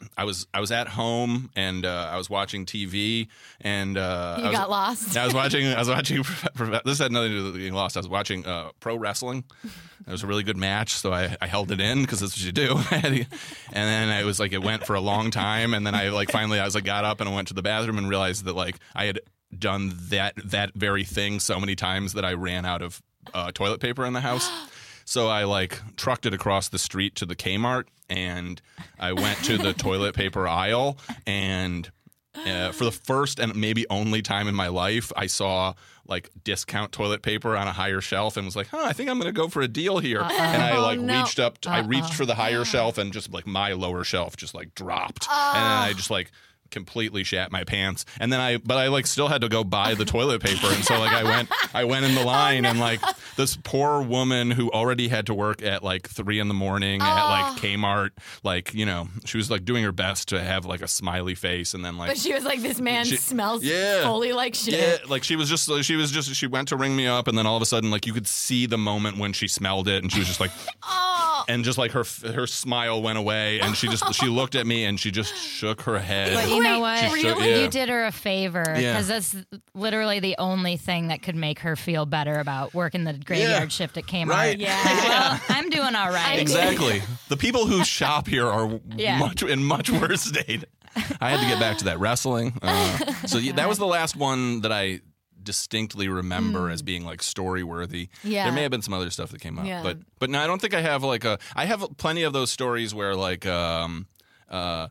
I was I was at home and uh, I was watching T V and uh, You I was, got lost. I was watching. I was watching. This had nothing to do with getting lost. I was watching uh, pro wrestling. It was a really good match, so I, I held it in because that's what you do. And then it was like it went for a long time, and then I like finally I was like got up and I went to the bathroom and realized that like I had done that that very thing so many times that I ran out of uh, toilet paper in the house. So I like trucked it across the street to the Kmart, and I went to the toilet paper aisle, and uh, for the first and maybe only time in my life, I saw like discount toilet paper on a higher shelf and was like, huh, I think I'm going to go for a deal here. Uh-oh. And I like Oh, no. reached up, to, I Uh-oh. reached for the higher shelf and just like my lower shelf just like dropped. And then I just like completely shat my pants. And then I, but I like still had to go buy the toilet paper. And so like I went, I went in the line and like this poor woman who already had to work at like three in the morning at like Kmart, like, you know, she was like doing her best to have like a smiley face. And then like, But she was like, this man She- smells yeah. fully like shit. yeah, like she was just, she was just, she went to ring me up, and then all of a sudden, like you could see the moment when she smelled it, and she was just like, Oh. and just like her her smile went away, and she just she looked at me and she just shook her head. But you know Wait, what? She shook- really? yeah. You did her a favor because Yeah. that's literally the only thing that could make her feel better about working the graveyard Yeah. shift at Kmart. Right. Yeah. Like, well, I'm doing all right. Exactly. The people who shop here are Yeah. much in much worse state. I had to get back to that wrestling. Uh, so yeah, that was the last one that I distinctly remember as being like story worthy. Yeah. There may have been some other stuff that came up, Yeah. but but no, I don't think I have like a. I have plenty of those stories where like um uh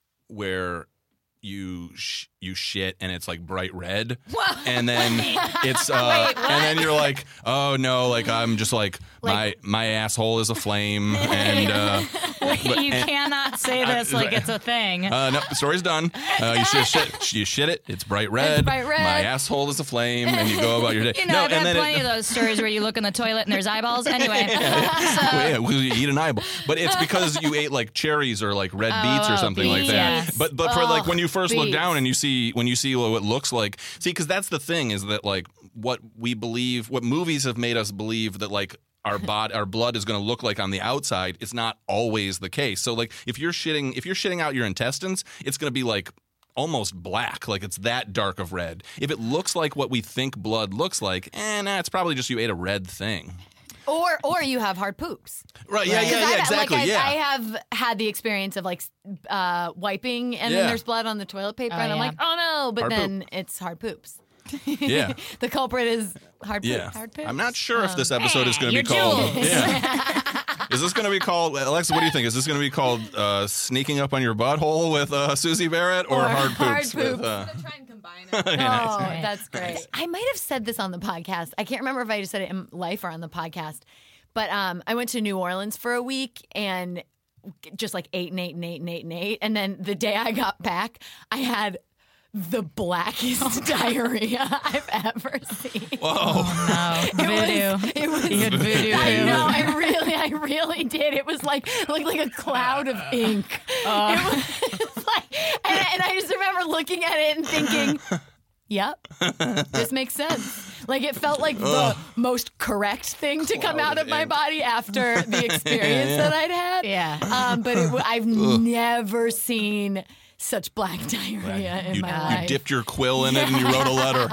where you sh- you shit and it's like bright red, and then it's uh and then you're like, oh no, like I'm just like, my my asshole is aflame, and uh you cannot say this like it's a thing. Uh, no, the story's done. Uh, you shit, shit, you shit it. It's bright red. It's bright red. My asshole is aflame, and you go about your day. You know, no, I've and had then plenty it, of those stories where you look in the toilet and there's eyeballs. Anyway, so, Well, yeah, well, you eat an eyeball, but it's because you ate like cherries or like red beets or Oh, something like that. beets. But but for like when you first look beets. down and you see when you see what it looks like, see, because that's the thing is that like what we believe, what movies have made us believe that like. Our bod, our blood is going to look like on the outside. It's not always the case. So, like, if you're shitting, if you're shitting out your intestines, it's going to be like almost black, like it's that dark of red. If it looks like what we think blood looks like, eh, nah, it's probably just you ate a red thing. Or or you have hard poops. Right? Yeah, yeah, Because yeah, I've- exactly. Like I, yeah. I have had the experience of like uh, wiping and Yeah. then there's blood on the toilet paper Oh, and I'm yeah. like, oh no, but Hard then it's hard poops. yeah. The culprit is hard Yeah. poops. Hard poops. I'm not sure if this episode is going to your be called. jewels. Yeah. Is this going to be called, Alexa, what do you think? Is this going to be called uh, Sneaking Up on Your Butthole with uh, Susie Barrett or, Or Hard Hard Poops? with, Poops. uh, Try and combine it. Oh, Nice. that's great. I might have said this on the podcast. I can't remember if I just said it in life or on the podcast. But um, I went to New Orleans for a week and just like ate and ate and ate and ate and ate. And then the day I got back, I had the blackest diarrhea I've ever seen. Whoa. no, voodoo. It was. You had voodoo. I too. know. I really, I really did. It was like, like, like a cloud of ink. Uh. It was like, and, and I just remember looking at it and thinking, "Yep, this makes sense." Like it felt like the most correct thing to come out of my body after the experience that I'd had. Yeah. Um, but it, w- I've never seen such black diarrhea in You, my you life. dipped your quill in it and you wrote a letter.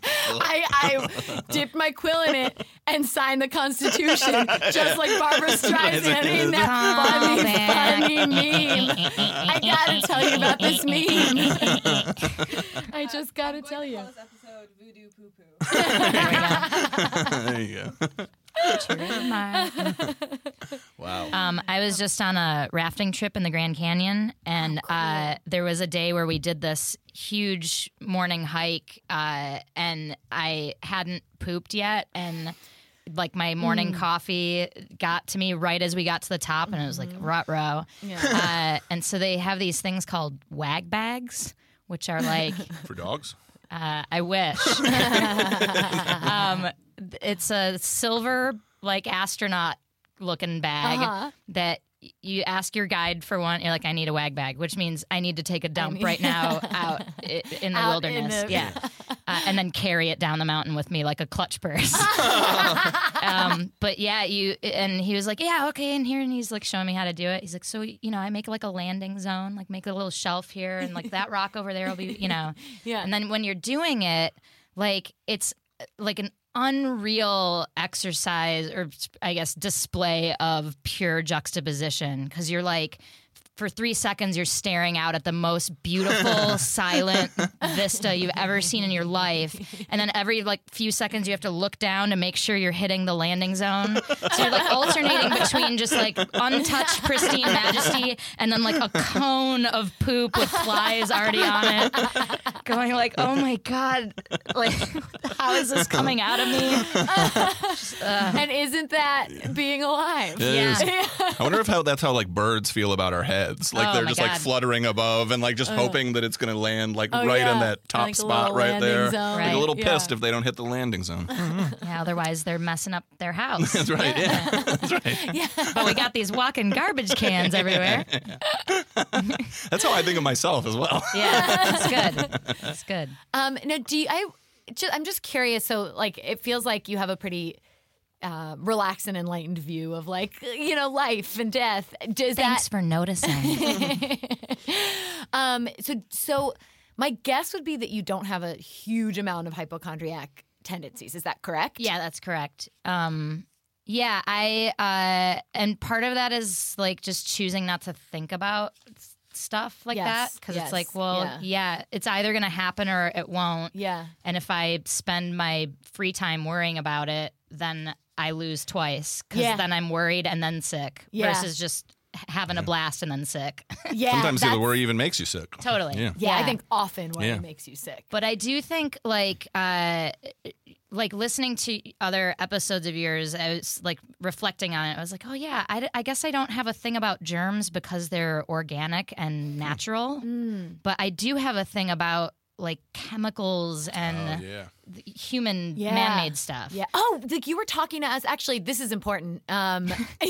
I, I dipped my quill in it and signed the Constitution, just like Barbara Streisand in that funny, funny meme. I gotta tell you about this meme. I just gotta tell you. Call this episode Voodoo Poo Poo. There you go. Wow. Um, I was just on a rafting trip in the Grand Canyon, and uh, there was a day where we did this huge morning hike, uh, and I hadn't pooped yet, and like my morning coffee got to me right as we got to the top, and it was like rut row. Uh, and so they have these things called wag bags, which are like For dogs? uh, I wish. um, it's a silver, like astronaut looking bag Uh-huh. that y- you ask your guide for one. You're like, I need a wag bag, which means I need to take a dump need- right now out i- in the Out in wilderness. the- Yeah. uh, and then carry it down the mountain with me like a clutch purse. um, but yeah, you and he was like, yeah, okay, and here, and he's like showing me how to do it. He's like, so you know, I make like a landing zone, like make a little shelf here, and like that rock over there will be, you know, Yeah. And then when you're doing it, like it's like an unreal exercise, or I guess display of pure juxtaposition, because you're like, for three seconds, you're staring out at the most beautiful, silent vista you've ever seen in your life. And then every like few seconds, you have to look down to make sure you're hitting the landing zone. So you're like alternating between just like untouched, pristine majesty and then like a cone of poop with flies already on it. Going like, oh my God, like, how is this coming out of me? Just, uh, And isn't that being alive? It Yeah. is. I wonder if how that's how like birds feel about our heads. Like Oh, they're my just like God. fluttering above and like just hoping that it's going to land like Oh, right yeah. in that top Like a spot little right landing there. zone. Like Right. a little Yeah. pissed if they don't hit the landing zone. yeah, otherwise, they're messing up their house. That's right. Yeah. That's right. But we got these walking garbage cans everywhere. That's how I think of myself as well. Yeah, that's good. That's good. Um, now, do you, I? Just, I'm just curious. So, like, it feels like you have a pretty uh, relaxed and enlightened view of, like, you know, life and death. Does Thanks for noticing. that? um. So, so my guess would be that you don't have a huge amount of hypochondriac tendencies. Is that correct? Yeah, that's correct. Um, yeah, I uh, and part of that is like just choosing not to think about s- stuff like Yes, that, because yes, it's like, well, yeah. yeah. it's either gonna happen or it won't. Yeah. And if I spend my free time worrying about it, then I lose twice, because Yeah. then I'm worried and then sick Yeah. versus just having a blast and then sick. Yeah. Sometimes the that's- worry even makes you sick. Totally. Yeah. Yeah, I Yeah. think often when Yeah. it makes you sick. But I do think like uh like listening to other episodes of yours, I was like reflecting on it. I was like, oh yeah, I, d- I guess I don't have a thing about germs because they're organic and natural. But I do have a thing about like chemicals and Oh, yeah. th- human Yeah. man-made stuff. Yeah. Oh, like you were talking to us. Actually, this is important. Um,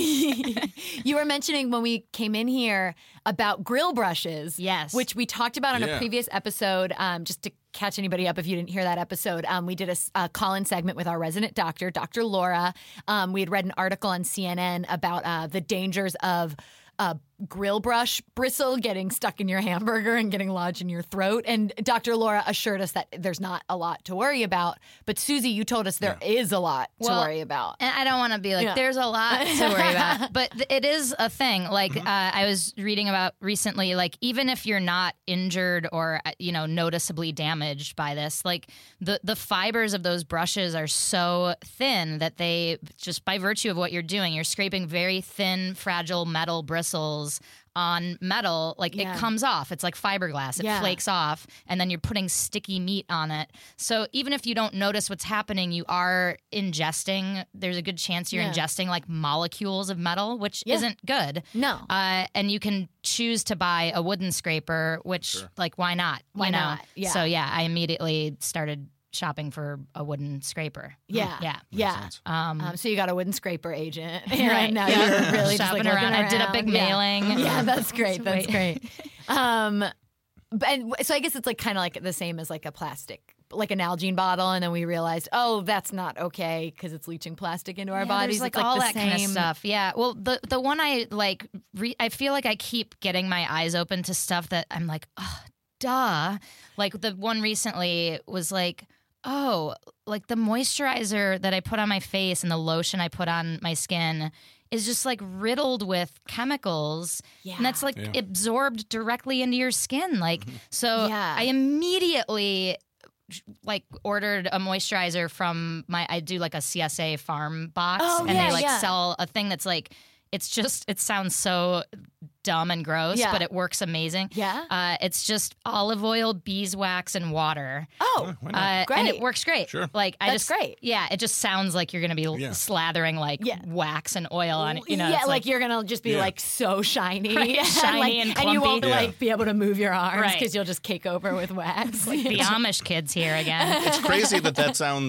you were mentioning when we came in here about grill brushes. Yes. Which we talked about on a Yeah. previous episode. Um, just to catch anybody up if you didn't hear that episode, um, we did a, s- a call-in segment with our resident doctor, Doctor Laura. Um, we had read an article on C N N about uh, the dangers of a grill brush bristle getting stuck in your hamburger and getting lodged in your throat. And Doctor Laura assured us that there's not a lot to worry about. But Susie, you told us there is a lot to Well, worry about. And I don't want to be like, Yeah. there's a lot to worry about, but th- it is a thing. Like uh, I was reading about recently, like even if you're not injured or uh, you know noticeably damaged by this, like the the fibers of those brushes are so thin that they just by virtue of what you're doing, you're scraping very thin, fragile metal bristles on metal, like Yeah. it comes off. It's like fiberglass. It Yeah. flakes off, and then you're putting sticky meat on it. So even if you don't notice what's happening, you are ingesting. There's a good chance you're Yeah. ingesting like molecules of metal, which Yeah. isn't good. No. Uh, and you can choose to buy a wooden scraper, which like why not? Why you know? not? Yeah. So yeah, I immediately started shopping for a wooden scraper. Yeah. Yeah. Yeah. sense. Um, Um, so you got a wooden scraper agent. right. And now Yeah. you're really just shopping like around. looking I did a big around. Yeah. mailing. Yeah, that's great. That's Wait. great. Um, but, and so I guess it's like kind of like the same as like a plastic, like an Nalgene bottle, and then we realized, oh, that's not okay because it's leaching plastic into our Yeah, bodies. there's like, It's all the that kind of same- stuff. Yeah. Well, the the one I like, re- I feel like I keep getting my eyes open to stuff that I'm like, oh, duh. Like the one recently was like, oh, like the moisturizer that I put on my face and the lotion I put on my skin is just like riddled with chemicals, Yeah. and that's like Yeah. absorbed directly into your skin. Like, so Yeah. I immediately like ordered a moisturizer from my I do like a C S A farm box, Oh, and yeah, they like yeah. sell a thing that's like it's just it sounds so dumb and gross, Yeah. but it works amazing. Yeah. Uh, it's just olive oil, beeswax, and water. Oh, Why Uh, not? and Great. it works great. Sure. Like I That's just great. Yeah, it just sounds like you're gonna be Yeah. slathering like Yeah. wax and oil on it. You know, yeah, it's like, you're gonna just be Yeah. like so shiny, Right, shiny like, and and you won't clumpy. Yeah. like be able to move your arms Right. because you'll just cake over with wax. the Amish kids here again. It's crazy that that sounds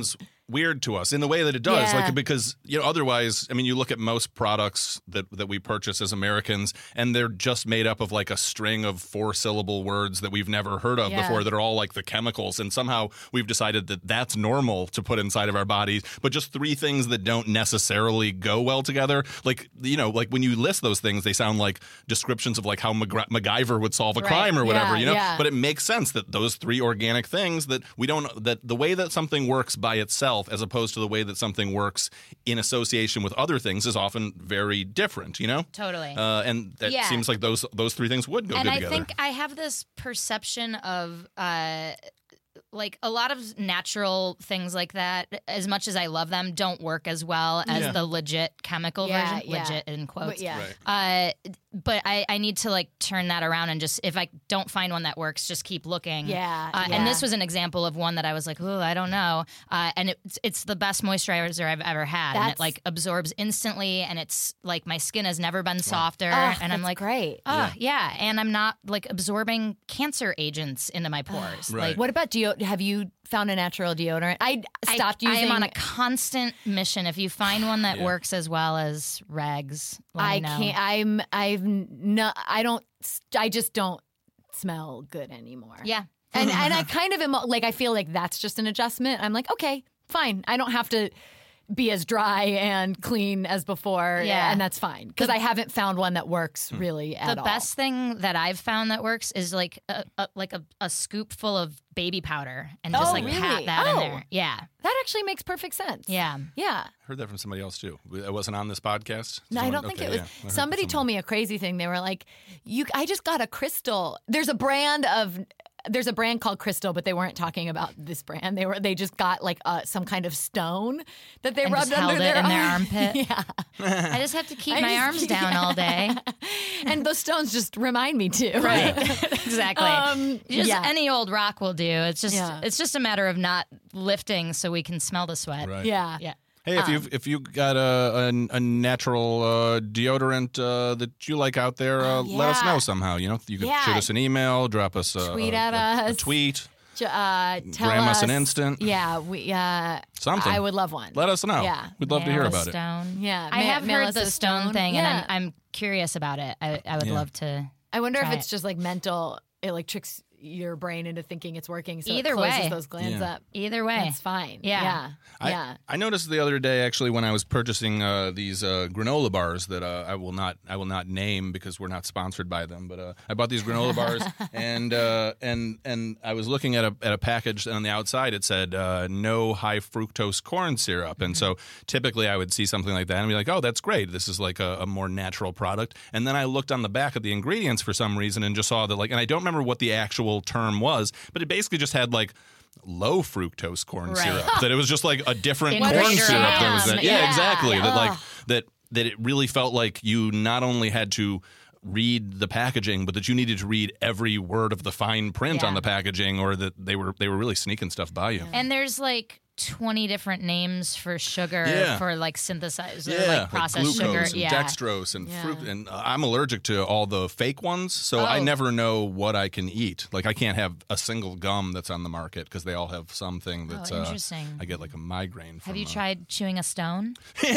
weird to us in the way that it does. Yeah. Like, because, you know, otherwise, I mean, you look at most products that, that we purchase as Americans, and they're just made up of like a string of four syllable words that we've never heard of Yeah. before that are all like the chemicals. And somehow we've decided that that's normal to put inside of our bodies. But just three things that don't necessarily go well together. Like, you know, like when you list those things, they sound like descriptions of like how MacGy- MacGyver would solve a Right. crime or whatever, Yeah, you know? yeah. But it makes sense that those three organic things that we don't, that the way that something works by itself as opposed to the way that something works in association with other things is often very different, you know? Totally. Uh, and that Yeah. seems like those those three things would go and good I together. think I have this perception of uh, like a lot of natural things like that, as much as I love them, don't work as well as Yeah. the legit chemical Yeah, version. yeah. Legit in quotes. But yeah. Right. Uh, but I, I need to like turn that around and just, if I don't find one that works, just keep looking. Yeah, Uh, yeah. And this was an example of one that I was like, oh, I don't know. Uh, and it's, it's the best moisturizer I've ever had. And That's- it like absorbs instantly. And it's like my skin has never been softer. Oh, and I'm that's like, great. oh, yeah. And I'm not like absorbing cancer agents into my pores. Right. Like, What about deo? Have you found a natural deodorant? I stopped I, using. I am on a constant mission. If you find one that Yeah. works as well as rags, let I me know. can't. I'm. I've no. I don't. I just don't smell good anymore. Yeah. and and I kind of am like. I feel like that's just an adjustment. I'm like, okay, fine. I don't have to be as dry and clean as before. Yeah. and that's fine because I haven't found one that works really at The all. best thing that I've found that works is like a, a like a, a scoop full of baby powder and just Oh, like really? pat that Oh. in there. Yeah. That actually makes perfect sense. Yeah. Yeah. Heard that from somebody else too. It wasn't on this podcast. No, I Someone- don't think okay, it was. yeah. I heard Somebody from told me a crazy thing. They were like, "You, I just got a crystal. There's a brand of." There's a brand called Crystal, but they weren't talking about this brand. They were they just got like uh, some kind of stone that they And rubbed just under held it their in their arm. armpit. Yeah, I just have to keep I my just- arms down yeah. all day. and those stones just remind me too. Right. exactly. Um, just yeah. any old rock will do. It's just Yeah. it's just a matter of not lifting so we can smell the sweat. Right. Yeah. Yeah. Hey, if you if you got a a, a natural uh, deodorant uh, that you like out there, uh, let us yeah. know somehow. You know, you can Yeah. shoot us an email, drop us a Tweet a, at a, a us. tweet, J- Uh, tell gram us us an instant, Yeah, we. Uh, something. I would love one. Let us know. Yeah. We'd love to hear Mail a about it. stone. Yeah, I ma- have mail heard us the a stone, stone. thing, Yeah. and I'm, I'm curious about it. I, I would Yeah. love to. I wonder if Try it's it. just like mental. It like tricks your brain into thinking it's working. So Either it closes way. those glands Yeah. up. Either way. That's fine. Yeah. Yeah. I, yeah. I noticed the other day actually when I was purchasing uh, these uh, granola bars that uh, I will not I will not name because we're not sponsored by them, but uh, I bought these granola bars and uh, and and I was looking at a at a package and on the outside it said uh, no high fructose corn syrup, and so typically I would see something like that and be like, oh, that's great, this is like a, a more natural product, and then I looked on the back of the ingredients for some reason and just saw that like, and I don't remember what the actual term was, but it basically just had like low fructose corn Right. syrup, that it was just like a different In corn greater syrup that was amounts. in. Yeah, Yeah. exactly. That like Ugh. that that it really felt like you not only had to read the packaging, but that you needed to read every word of the fine print Yeah. on the packaging, or that they were they were really sneaking stuff by you. And there's like twenty different names for sugar Yeah. for like synthesized or Yeah, like like processed glucose sugar. and Yeah. dextrose and Yeah. fruit, and uh, I'm allergic to all the fake ones, so I Oh. never know what I can eat. Like I can't have a single gum that's on the market because they all have something that's. Oh, uh, interesting. I get like a migraine. From, Have you uh, tried chewing a stone?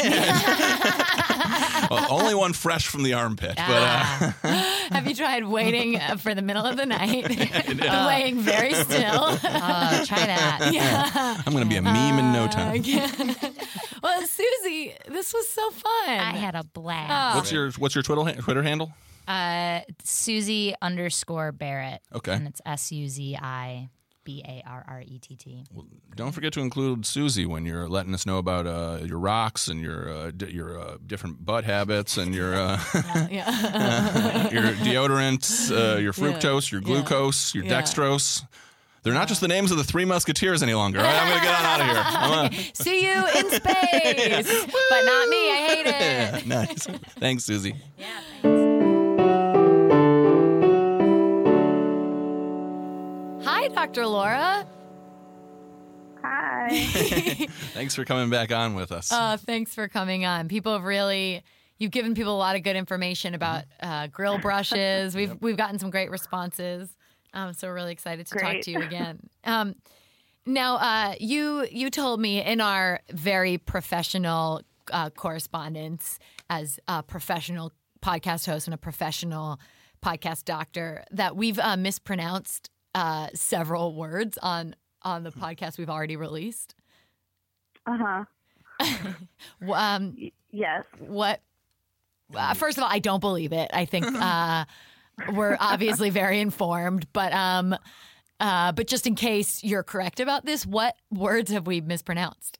uh, only one fresh from the armpit, but. Uh, Ah. Have you tried waiting uh, for the middle of the night, laying very still? Oh, try that. yeah. I'm going to be a meme in no time. Well, Susie, this was so fun. I had a blast. What's your What's your Twitter ha- Twitter handle? Uh, Susie underscore Barrett. Okay. And it's S U Z I B A R R E T T. Don't forget to include Susie when you're letting us know about uh, your rocks and your uh, d- your uh, different butt habits and your uh, yeah. your deodorants, uh, your fructose, your Yeah. glucose, your Yeah. dextrose. They're not just the names of the Three Musketeers any longer. All right, I'm going to get on out of here. I'm gonna- See you in space, but not me. I hate it. nice. Thanks, Susie. Yeah, thanks. Hi, Doctor Laura. Hi. Thanks for coming back on with us. Uh, thanks for coming on. People have really, you've given people a lot of good information about uh, grill brushes. We've we've gotten some great responses. Um, so we're really excited to talk Great. to you again. Um, Now, uh, you you told me in our very professional uh, correspondence as a professional podcast host and a professional podcast doctor that we've uh, mispronounced uh, several words on on the podcast we've already released. Uh huh. um, Yes. what? Uh, first of all, I don't believe it. I think uh, we're obviously very informed, but um, uh, but just in case you're correct about this, what words have we mispronounced?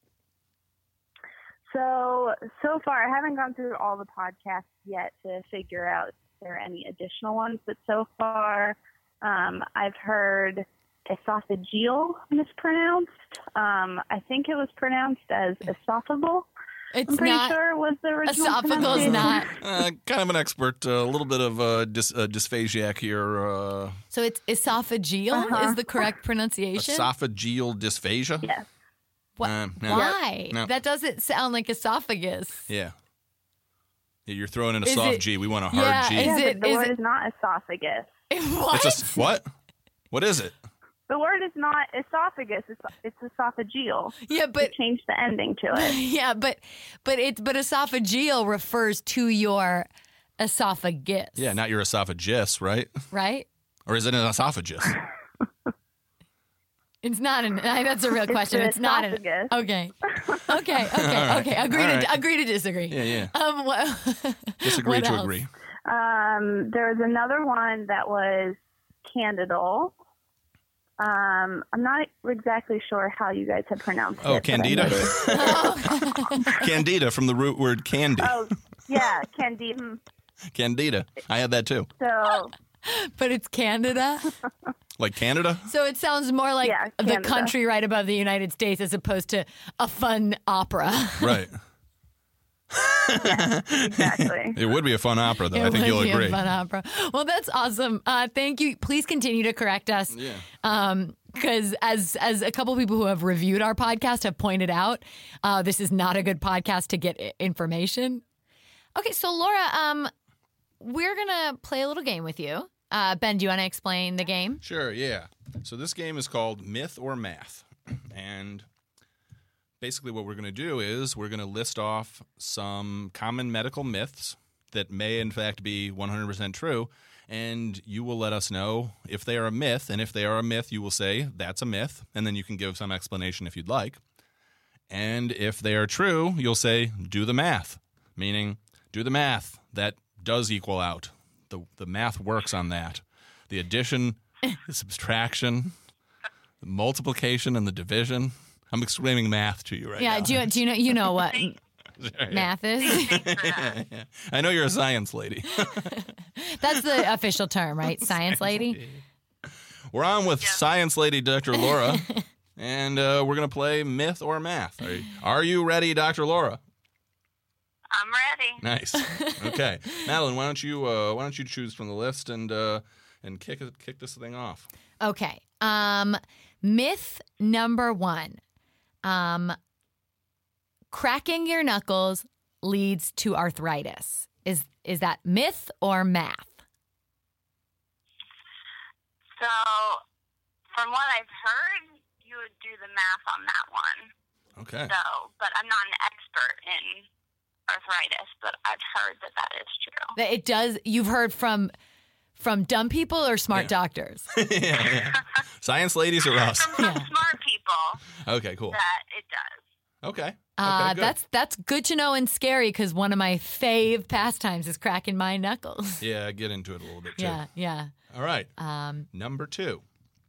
So, so far, I haven't gone through all the podcasts yet to figure out if there are any additional ones, but so far, um, I've heard esophageal mispronounced. Um, I think it was pronounced as esophageal. It's I'm pretty not. sure it was the original Esophageal is pronunciation. not. Uh, kind of an expert. A little bit of uh, dys- uh, dysphasiac here. Uh, So it's esophageal Uh-huh. is the correct pronunciation. esophageal dysphagia. Yes. Wha- Um, no. Why? No. That doesn't sound like esophagus. Yeah. Yeah, you're throwing in a Is soft it- G. We want a hard Yeah, G. is Yeah, it- but the is word it- is not esophagus. What? It's a s- what? What is it? The word is not esophagus. It's, it's esophageal. yeah, But but change the ending to it. yeah, but but it but esophageal refers to your esophagus. Yeah, not your esophagus, right? right. Or is it an esophagus? It's not an. That's a real It's question. an It's, not an. esophagus. Okay. Okay. Okay. right. Okay. Agree All to right. agree to disagree. Yeah, yeah. Um. What, Disagree what to else? agree. Um, there was another one that was Candidal. Um, I'm not exactly sure how you guys have pronounced Oh, it. but I Candida? know it- Candida from the root word candy. Oh, yeah, Candida. Candida. I had that too. So, But it's Canada. Like Canada? So it sounds more like Yeah, the Canada. country right above the United States as opposed to a fun opera. Right. exactly. It would be a fun opera, though. It I think would you'll be agree. A fun opera. Well, that's awesome. Uh, thank you. Please continue to correct us. Yeah. Um, because as as a couple people who have reviewed our podcast have pointed out, uh, this is not a good podcast to get i- information. Okay, so Laura, um, we're gonna play a little game with you. Uh, Ben, do you want to explain the game? Sure, yeah. So this game is called Myth or Math. And basically what we're going to do is we're going to list off some common medical myths that may in fact be one hundred percent true, and you will let us know if they are a myth, and if they are a myth, you will say that's a myth, and then you can give some explanation if you'd like. And if they are true, you'll say do the math, meaning do the math. That does equal out. The the math works on that. The addition, the subtraction, the multiplication, and the division. I'm explaining math to you right Yeah. now. Do you do you know you know what math is? I know you're a science lady. That's the official term, right? Science lady. We're on with science lady Doctor Laura, and uh, we're going to play myth or math. Are you, are you ready, Doctor Laura? I'm ready. Nice. Okay, Madeline, why don't you uh, why don't you choose from the list and uh, and kick it, kick this thing off? Okay. Um, myth number one. Um, cracking your knuckles leads to arthritis. Is is that myth or math? So, from what I've heard, you would do the math on that one. Okay. So, but I'm not an expert in arthritis, but I've heard that that is true. That it does. You've heard from from dumb people or smart Yeah. doctors. yeah, yeah. Science ladies are us. From some Yeah. smart people, Okay, cool. that it does. Okay. Okay, Uh, good. that's that's good to know and scary because one of my fave pastimes is cracking my knuckles. Yeah, get into it a little bit too. Yeah, yeah. All right. Um, Number two.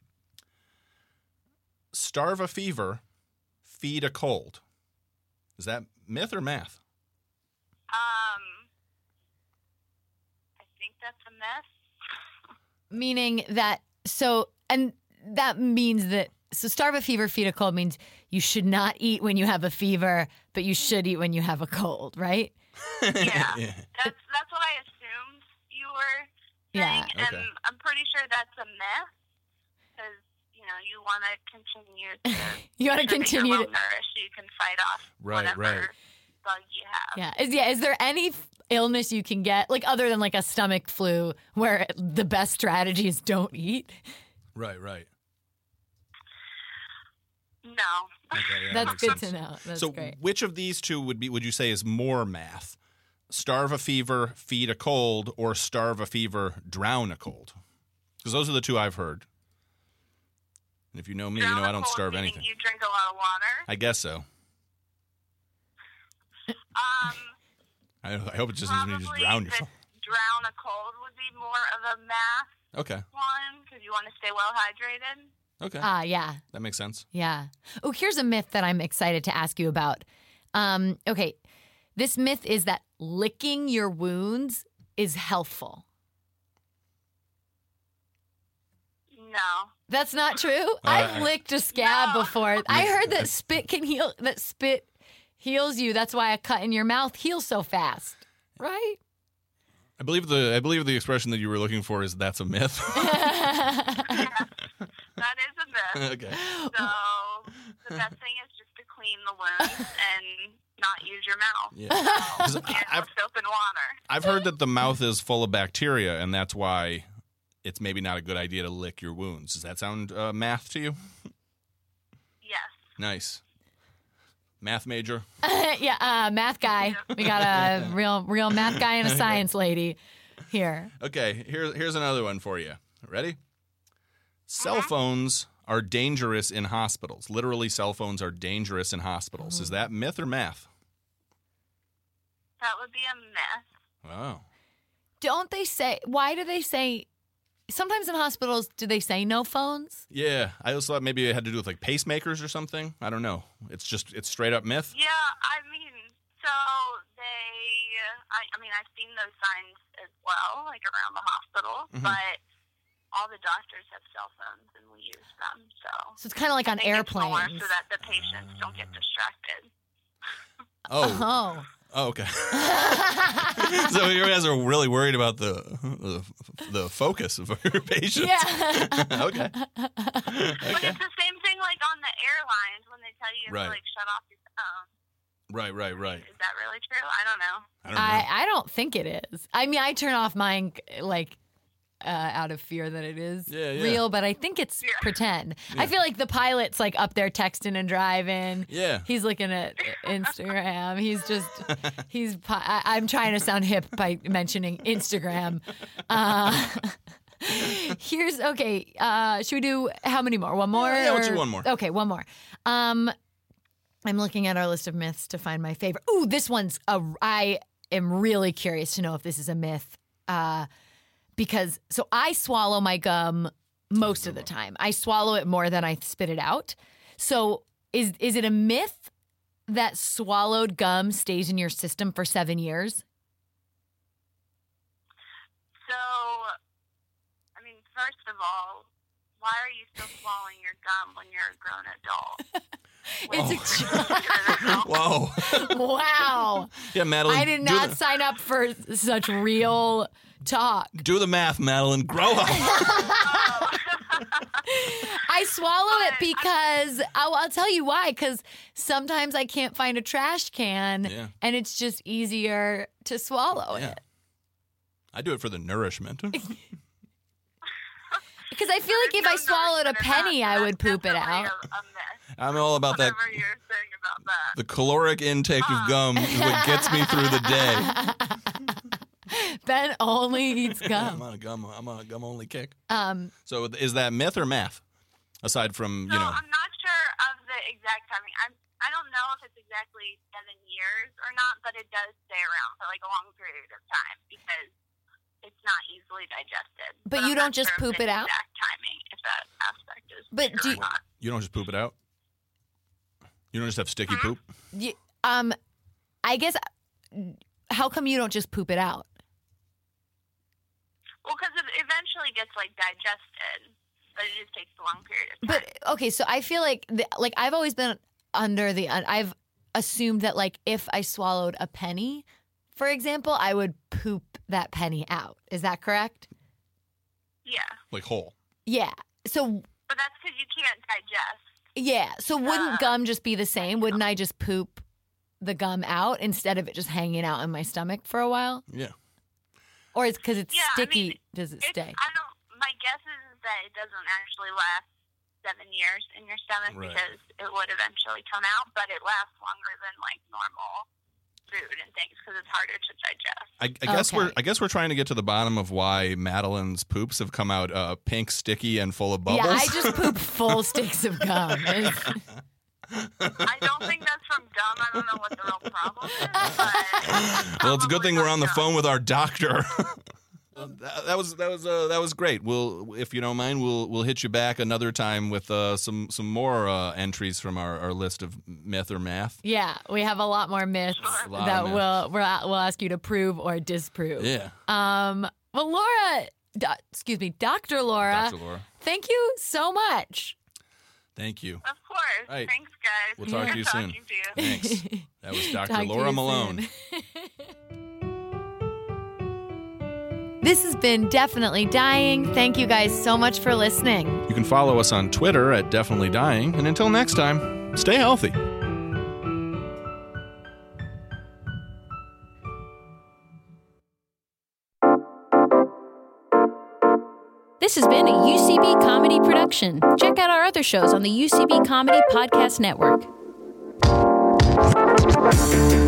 Starve a fever, feed a cold. Is that myth or math? Um, I think that's a myth. meaning that so, and that means that so starve a fever, feed a cold means you should not eat when you have a fever, but you should eat when you have a cold, right? Yeah. Yeah. That's that's what I assumed you were Yeah. saying, Okay. and I'm pretty sure that's a myth because you know you want to continue to You want to make sure that continue you're to, well nourished so you can fight off Right, whatever right. bug you have. yeah. Is yeah, is there any f- illness you can get like other than like a stomach flu where the best strategy is don't eat? Right, right. No. Okay, yeah, that That's makes good sense. to know. That's so, great. which of these two would be? Would you say is more math? Starve a fever, feed a cold, or starve a fever, drown a cold? Because those are the two I've heard. And if you know me, you know I don't starve Meaning anything. You drink a lot of water. I guess so. Um, I, I hope it just doesn't mean you just probably drown the yourself. drown a cold would be more of a math Okay. one because you want to stay well hydrated. Okay. Ah, yeah. That makes sense. Yeah. Oh, here's a myth that I'm excited to ask you about. Um, okay. This myth is that licking your wounds is healthful. No. That's not true. I've Uh, licked a scab no. before. I heard that spit can heal, that spit heals you. That's why a cut in your mouth heals so fast. Right? I believe the I believe the expression that you were looking for is that's a myth. That is a myth. Okay. So the best thing is just to clean the wounds and not use your mouth. Yeah. 'Cause And I've, with soap and water. I've heard that the mouth is full of bacteria, and that's why it's maybe not a good idea to lick your wounds. Does that sound uh, math to you? Yes. Nice. Math major. yeah, uh, math guy. We got a real, real math guy and a science lady here. Okay, here, here's another one for you. Ready? Cell Uh-huh. phones are dangerous in hospitals. Literally, cell phones are dangerous in hospitals. Is that myth or math? That would be a myth. Wow. Don't they say? Why do they say? Sometimes in hospitals, do they say no phones? Yeah, I also thought maybe it had to do with like pacemakers or something. I don't know. It's just it's straight up myth. Yeah, I mean, so they, I, I mean, I've seen those signs as well, like around the hospital, Mhm. but all the doctors have cell phones and we use them, so. So it's kind of like on I think it's more airplanes. so that the patients don't get distracted. Oh. Oh. Oh, okay. So you guys are really worried about the the, the focus of your patients. Yeah. Okay. But it's the same thing like on the airlines when they tell you Right. to like shut off your phone. Right, right, right. Is that really true? I don't know. I don't know. I, I don't think it is. I mean, I turn off mine like uh, out of fear that it is Yeah, yeah. real, but I think it's Yeah. pretend. I feel like the pilot's like up there texting and driving. Yeah. He's looking at Instagram. He's just, he's, pi- I, I'm trying to sound hip by mentioning Instagram. Uh, here's, okay, uh, should we do how many more? One more? Yeah, yeah, let's do or- one more. Okay, one more. Um, I'm looking at our list of myths to find my favorite. Ooh, this one's a, I am really curious to know if this is a myth. Uh, because, so I swallow my gum most of the time. I swallow it more than I spit it out. So is is it a myth that swallowed gum stays in your system for seven years? So, I mean, first of all, why are you still swallowing your gum when you're a grown adult? It's a Whoa. wow. Yeah, Madeline. I did do not the- sign up for such real talk. Do the math, Madeline. Grow up. I swallow it because I'll, I'll tell you why. Because sometimes I can't find a trash can, Yeah. and it's just easier to swallow Yeah. it. I do it for the nourishment. Because I feel like if I swallowed a penny, I would poop it out. A, a myth. I'm all about that. Whatever you're saying about that. The caloric intake of gum is what gets me through the day. Ben only eats I'm gum. on a gum. I'm on a gum only kick. Um, So is that myth or math? Aside from So you know, I'm not sure of the exact timing. I'm, I don't know if it's exactly seven years or not, but it does stay around for like a long period of time because it's not easily digested. But you I'm don't not just sure of poop the it out? Exact timing, if that aspect is But true do or not. you don't just poop it out. You don't just have sticky poop. you, um, I guess. How come you don't just poop it out? Well, because it eventually gets like digested, but it just takes a long period of time. But okay, so I feel like the, like I've always been under the I've assumed that like if I swallowed a penny, for example, I would poop that penny out. Is that correct? yeah, Like whole. Yeah. So but that's because you can't digest. yeah. So wouldn't Uh, gum just be the same? Wouldn't I just poop the gum out instead of it just hanging out in my stomach for a while? Yeah. Or it's because it's Yeah, I sticky? mean, does it It's, stay? I don't. My guess is that it doesn't actually last seven years in your stomach Right. because it would eventually come out, but it lasts longer than like normal food and things because it's harder to digest. I, I guess Okay. we're I guess we're trying to get to the bottom of why Madeline's poops have come out uh, pink, sticky, and full of bubbles. Yeah, I just poop full sticks of gum. It's- I don't think that's from gum. I don't know what the real problem is. But Well, it's a good probably thing we're on the from phone gum. with our doctor. that, that was that was uh, that was great. We'll, if you don't mind, we'll we'll hit you back another time with uh, some some more uh, entries from our, our list of myth or math. yeah, we have a lot more myths A lot that of we'll, we'll we'll ask you to prove or disprove. Yeah, Um. Well, Laura, do, excuse me, Doctor Laura, Doctor Laura, thank you so much. thank you. Of course. Right. Thanks, guys. We'll talk to you Good soon. talking to you. Thanks. That was Doctor Talk to Laura you Malone. soon. This has been Definitely Dying. Thank you guys so much for listening. You can follow us on Twitter at Definitely Dying. And until next time, stay healthy. This has been a U C B Comedy production. Check out our other shows on the U C B Comedy Podcast Network.